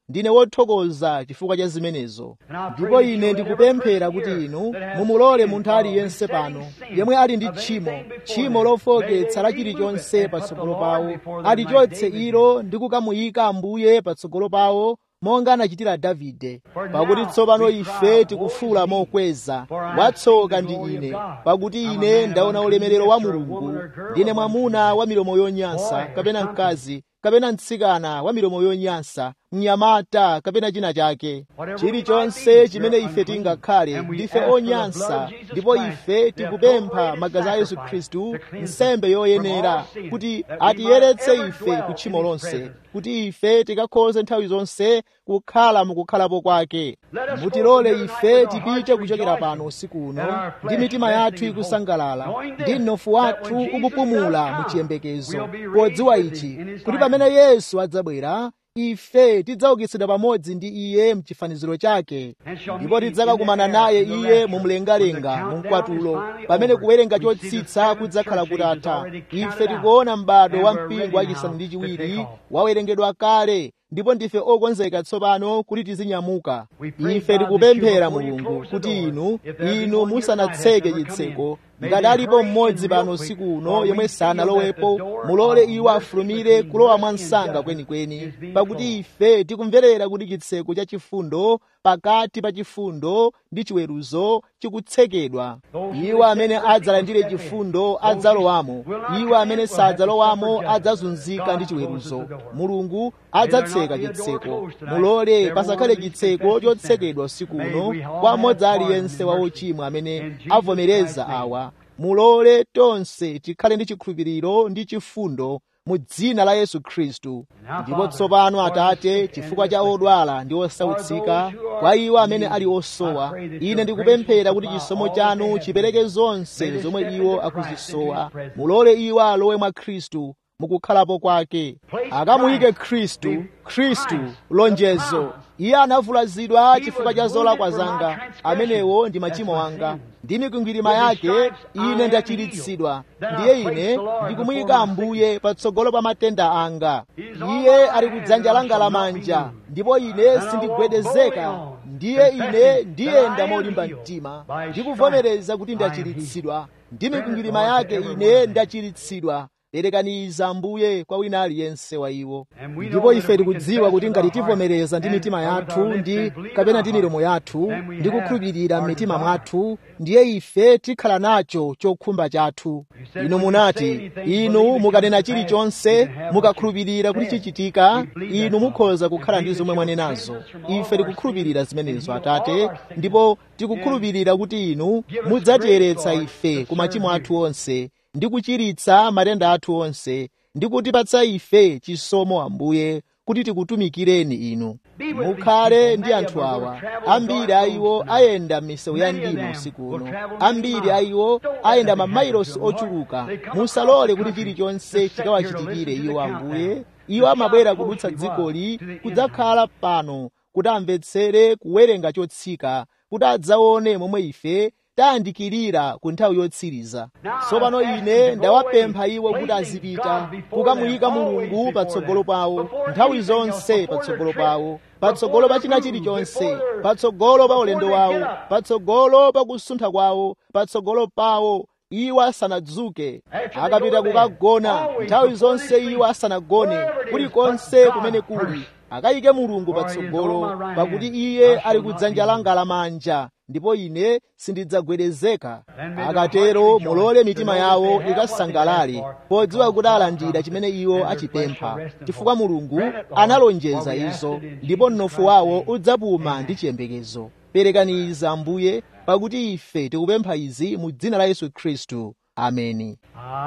ndine wothokoza chifukwa cha zimenezo. Ndipo ine ndikupemphera kuti inu mumulole munthu aliyense pano yemwe ali ndi tchimo tchimo lofoketsa la chilichonse patsogolo pawo alichotse ilo ndi kukamuyika Ambuye patsogolo pawo, monga anachitira Davide. Pakuti tsopano ife tikufuula mokweza, watsoka ndi ine, pakuti ine ndaona ulemerero wa Mulungu. Ndine mwamuna wa milomo yonyansa kapena mkazi kapena mtsikana wa milomo yonyansa, mnyamata kapena china chake. Chilichonse chimene ife tingakhale ndife onyansa, ndipo ife tikupempha magazi a Yesu Khristu, nsembe yoyenera, kuti atiyeretse ife ku tchimo lonse, kuti ife tikakhoze nthawi zonse kukhala mukukhalapo kwake. Mutilole ife tipite kuchokera pano usiku uno ndi mitima yathu ikusangalala, ndi mnofu wathu ukupumula mu chiyembekezo, podziwa ichi kuti pamene Yesu adzabwera, ife tidzaukitsidwa pamodzi ndi Iye mchifaniziro chake, ndipo tidzakakumana naye Iye mumlengalenga mu mkwatulo, pamene kuwerenga chotsitsa kudzakhala kutatha. Ife tikuona m'bado wa mpingo wachisanu ndi chiwiri wawerengedwa kale, ndipo ndife okonzeka tsopano kuti tizinyamuka. Ife tikupemphera Mulungu kuti inu inu musanatseke chitseko, ngati alipo mmodzi pano usiku uno yemwe sanalowepo, mulole iwo afulumire kulowa mwansanga kwenikweni, pakuti ife tikumverera kuti chitseko cha chifundo pakati pa chifundo ndi chiweruzo chikutsekedwa. Iwo amene adzalandire chifundo adzalowamo, iwo amene sadzalowamo adzazunzika ndi chiweruzo. Mulungu adzatseka chitseko. Mulole pasakhale chitseko chotsekedwa usiku uno kwa mmodzi aliyense wa ochimwa amene avomereza awa. Mulole tonse tikhale ndi chikhulupiriro ndi chifundo mu dzina la Yesu Khristu. Ndipo tsopano Atate, chifukwa cha odwala ndi osautsika, kwa iwo amene ali osowa, ine ndikupemphera kuti chisomo chanu chipereke zonse zomwe iwo akuzisowa. Mulole iwo alowe mwa Khristu mukukhalapo kwake, akamuyike Khristu. Khristu lonjezo. Iye anavulazidwa chifukwa cha zolakwa zanga, amenewo ndi machimo anga. Ndi mikwingwirima yake ine ndachiritsidwa. Ndiye ine ndikumuyika Ambuye patsogolo pa matenda anga. Iye ali kudzanja langa lamanja, ndipo ine sindigwedezeka. Ndiye ine ndiyenda molimba mtima, ndikuvomereza kuti ndachiritsidwa. Ndi mikwingwirima yake ine ndachiritsidwa. Perekaniza Ambuye kwa wina aliyense wa iwo. Ndipo ife tikudziwa kuti ngati tivomereza ndi mitima yathu ndi kapena ndi milomo yathu ndi kukhulupirira m'mitima mwathu, ndiye ife tikhala nacho chokhumba chathu. Inu munati, inu mukanena chilichonse mukakhulupirira kuti chichitika, inu mukhoza kukhala ndi zomwe mwanenazo. Ife tikukhulupirira zimenezo Atate, ndipo tikukhulupirira kuti inu mudzatiyeretsa ife ku machimo athu onse ndi kuchiritsa matenda athu onse, ndi kutipatsa ife chisomo Ambuye kuti tikutumikireni inu. Mukhale ndi anthu awa. Ambiri a iwo ayenda m'misewu ya mdima usiku uno, ambiri a iwo ayenda mamailosi ochuluka. Musalole kuti chilichonse chikawachitikire iwo Ambuye. Iwo amabwera kudutsa dzikoli kudzakhala pano kuti amvetsere kuwerenga chotsika, kuti adzaone momwe ife tayandikirira ku nthawi yotsiriza. Tsopano ine ndawapempha iwo kuti azipita kukamuyika Mulungu patsogolo pawo, nthawi zonse patsogolo pawo, patsogolo pa china chilichonse, patsogolo pa ulendo wawo, patsogolo pa kusuntha kwawo, patsogolo pawo iwo asanadzuke, akapita kukagona, nthawi zonse iwo asanagone, kulikonse kumene kuli, akayike Mulungu patsogolo, pakuti Iye ali kudzanja langa lamanja, ndipo ine sindidzagwedezeka. Akatero mulole mitima yawo ikasangalale podziwa kuti alandira chimene iwo achipempha, chifukwa Mulungu analonjeza izo, ndipo mnofu wawo udzapuma ndi chiyembekezo. Perekaniza Ambuye, pakuti ife tikupempha izi mu dzina la Yesu Khristu. Ameni.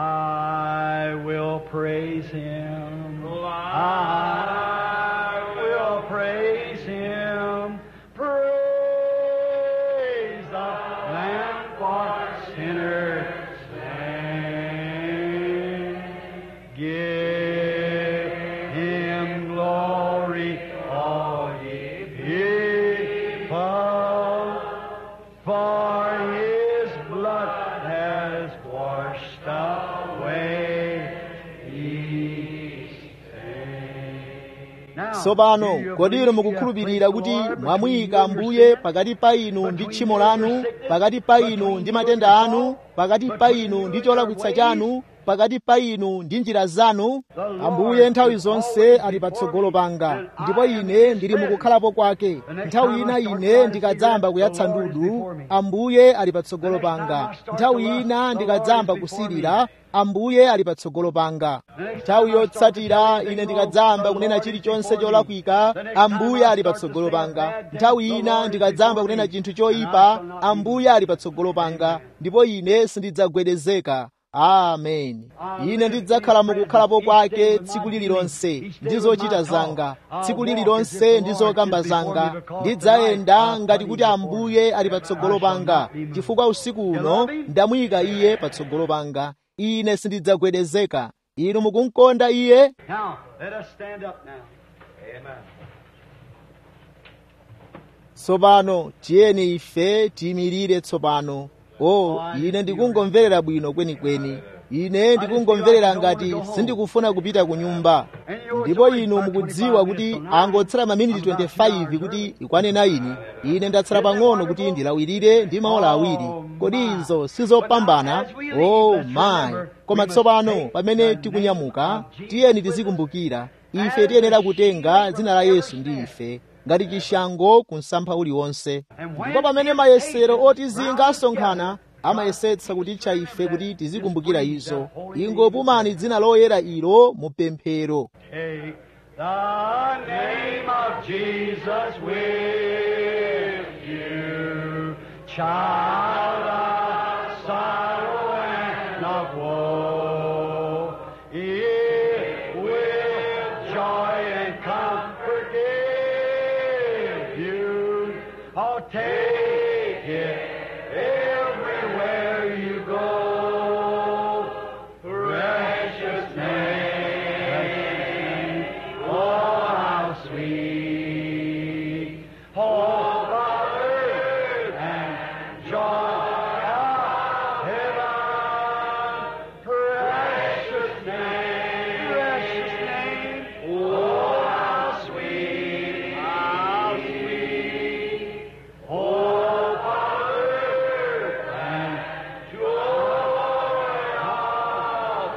I will praise him. I will praise him. Praise the Lamb for sinners slain. Give him glory, all ye people, for his blood has washed away each stain. tsopano kodi inu mukukhulupirira kuti mwamuyika Ambuye pakati pa inu ndi tchimo lanu, pakati pa inu ndi matenda anu, pakati pa inu ndi cholakwitsa chanu, pakati pa inu ndi njira zanu? Ambuye nthawi zonse ali patsogolo panga, ndipo ine ndili mukukhalapo kwake. Nthawi ina ine ndikadzamba kuyatsa ndudu, Ambuye ali patsogolo panga. Nthawi ina ndikadzamba kusirira, Ambuye ali patsogolo panga. Nthawi yotsatira ine ndikadzamba kunena chilichonse cholakwika, Ambuye ali patsogolo panga. Nthawi ina ndikadzamba kunena chinthu choyipa, Ambuye ali patsogolo panga, ndipo ine sindidzagwedezeka. Amen. Ine ndidzakhala mukukhalapo kwake tsiku lililonse ndi zochita zanga, tsiku lililonse ndi zokamba zanga. Ndidzayenda ngati kuti Ambuye ali patsogolo panga, chifukwa usiku uno ndamuyika Iye patsogolo panga. Ine sindidzagwedezeka. Inu mukumkonda Iye? Now, let us stand up now. Amen. Tsopano tiyeni ife tiyimirire tsopano. Oh, ine ndikungomverera bwino kwenikweni. Ine ndikungomverera ngati sindikufuna kupita ku nyumba. Ndipo inu mukudziwa kuti angotsala maminiti twenty-five kuti ikwane naini. Ine ndatsala pang'ono kuti ndilawirire ndi maola awiri. Kodi izo sizopambana? Oh my! Koma tsopano pamene tikunyamuka, tiyeni tizikumbukira ife tiyenera kutenga dzina la Yesu ndi ife ngati chishango ku msampha uliwonse. Ndipo pamene mayesero otizinga asonkhana, amayesetsa kutitcha ife kuti tizikumbukira izo. Ingopumani dzina loyera ilo mu pemphero. Take the name of Jesus with you, child of sorrow and of woe. It will joy and comfort give you. Oh, take it everywhere you go. Precious name, oh how sweet, hope of earth and joy of heaven. Precious name, precious name, oh how sweet, how sweet, hope of earth and joy of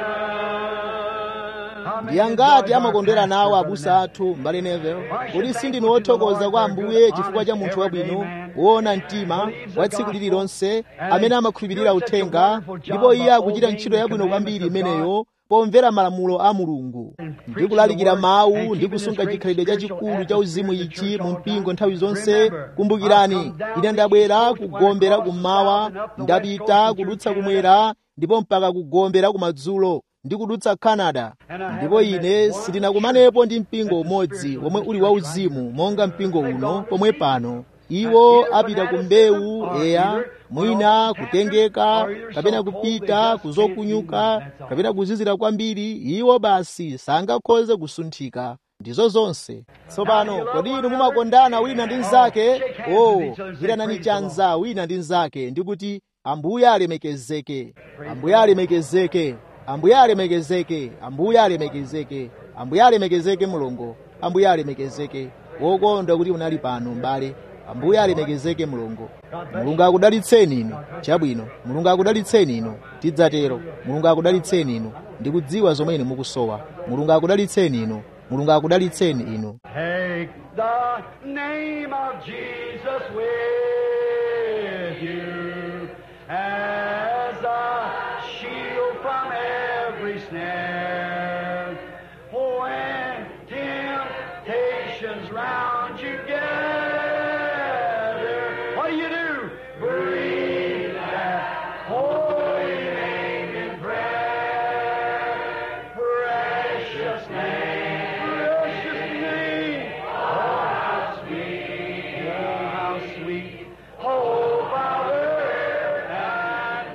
heaven. Ndiyangati amakondwera nawo abusa athu mbale Neville, kuti sindinu othokoza kwa Ambuye chifukwa cha munthu wabwino, woona mtima wa tsiku lililonse, amene amakhulupirira uthenga, ndipo iye akuchita ntchito yabwino kwambiri imeneyo pomvera malamulo a Mulungu ndi kulalikira mawu ndi kusunga chikhalidwe chachikulu cha uzimu ichi mu mpingo nthawi zonse. Kumbukirani, ine ndabwera kugombera kummawa, ndapita kudutsa kumwera, ndipo mpaka kugombera kumadzulo ndi kudutsa Canada. Ndipo ine sindinakumanepo ndi mpingo umodzi womwe uli wauzimu monga mpingo uno pomwe pano. Iwo apita ku mbewu, eya, mwina kutengeka, kapena kupita kuzokunyuka, kapena kuzizira kwambiri. Iwo basi sangakhoze kusunthika. Ndizo zonse. Tsopano kodi inu mumakondana wina ndi mnzake? Oh, giranani chanza wina ndi mnzake ndikuti Ambuye alemekezeke, Ambuye alemekezeke, Ambuye alemekezeke, Ambuye alemekezeke, Ambuye alemekezeke Mulungu, Ambuye alemekezeke. Wokondwa kuti unali pano mbale. Ambuye alemekezeke Mulungu. Mulungu akudalitseni inu. Chabwino, Mulungu akudalitseni inu. Tidzatero, Mulungu akudalitseni inu. Ndikudziwa zomwe inu mukusowa. Mulungu akudalitseni inu. Mulungu akudalitseni inu. Take the name of Jesus with you as a shield from every snare. When temptations round you gather, what do you do? Breathe that holy name in prayer. Precious name, precious name. Oh, how sweet, oh, how sweet. Hope of earth and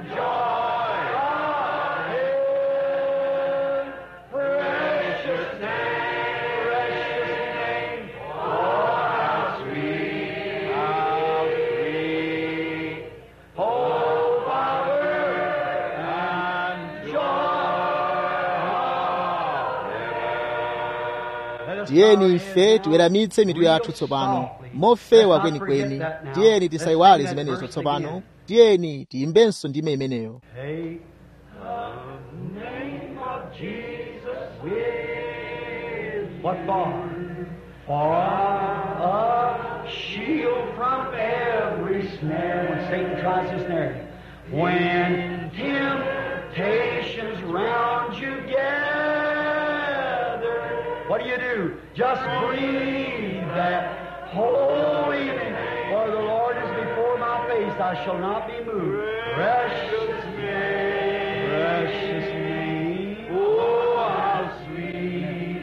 tiyeni ife tiweramitse mitu yathu tsopano mofewa kwenikweni. Tiyeni tisayiwale zimenezo tsopano. Tiyeni tiyimbenso ndime imeneyo. Take the name of Jesus with what for? For a shield from every snare. When Satan tries to snare you. When temptations round you gather, what do you do? Just breathe that holy name. For the Lord is before my face, I shall not be moved. Precious name, precious name, oh how sweet,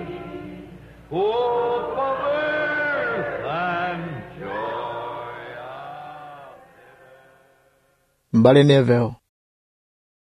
oh comfort and joy of heaven. Mbale Neville,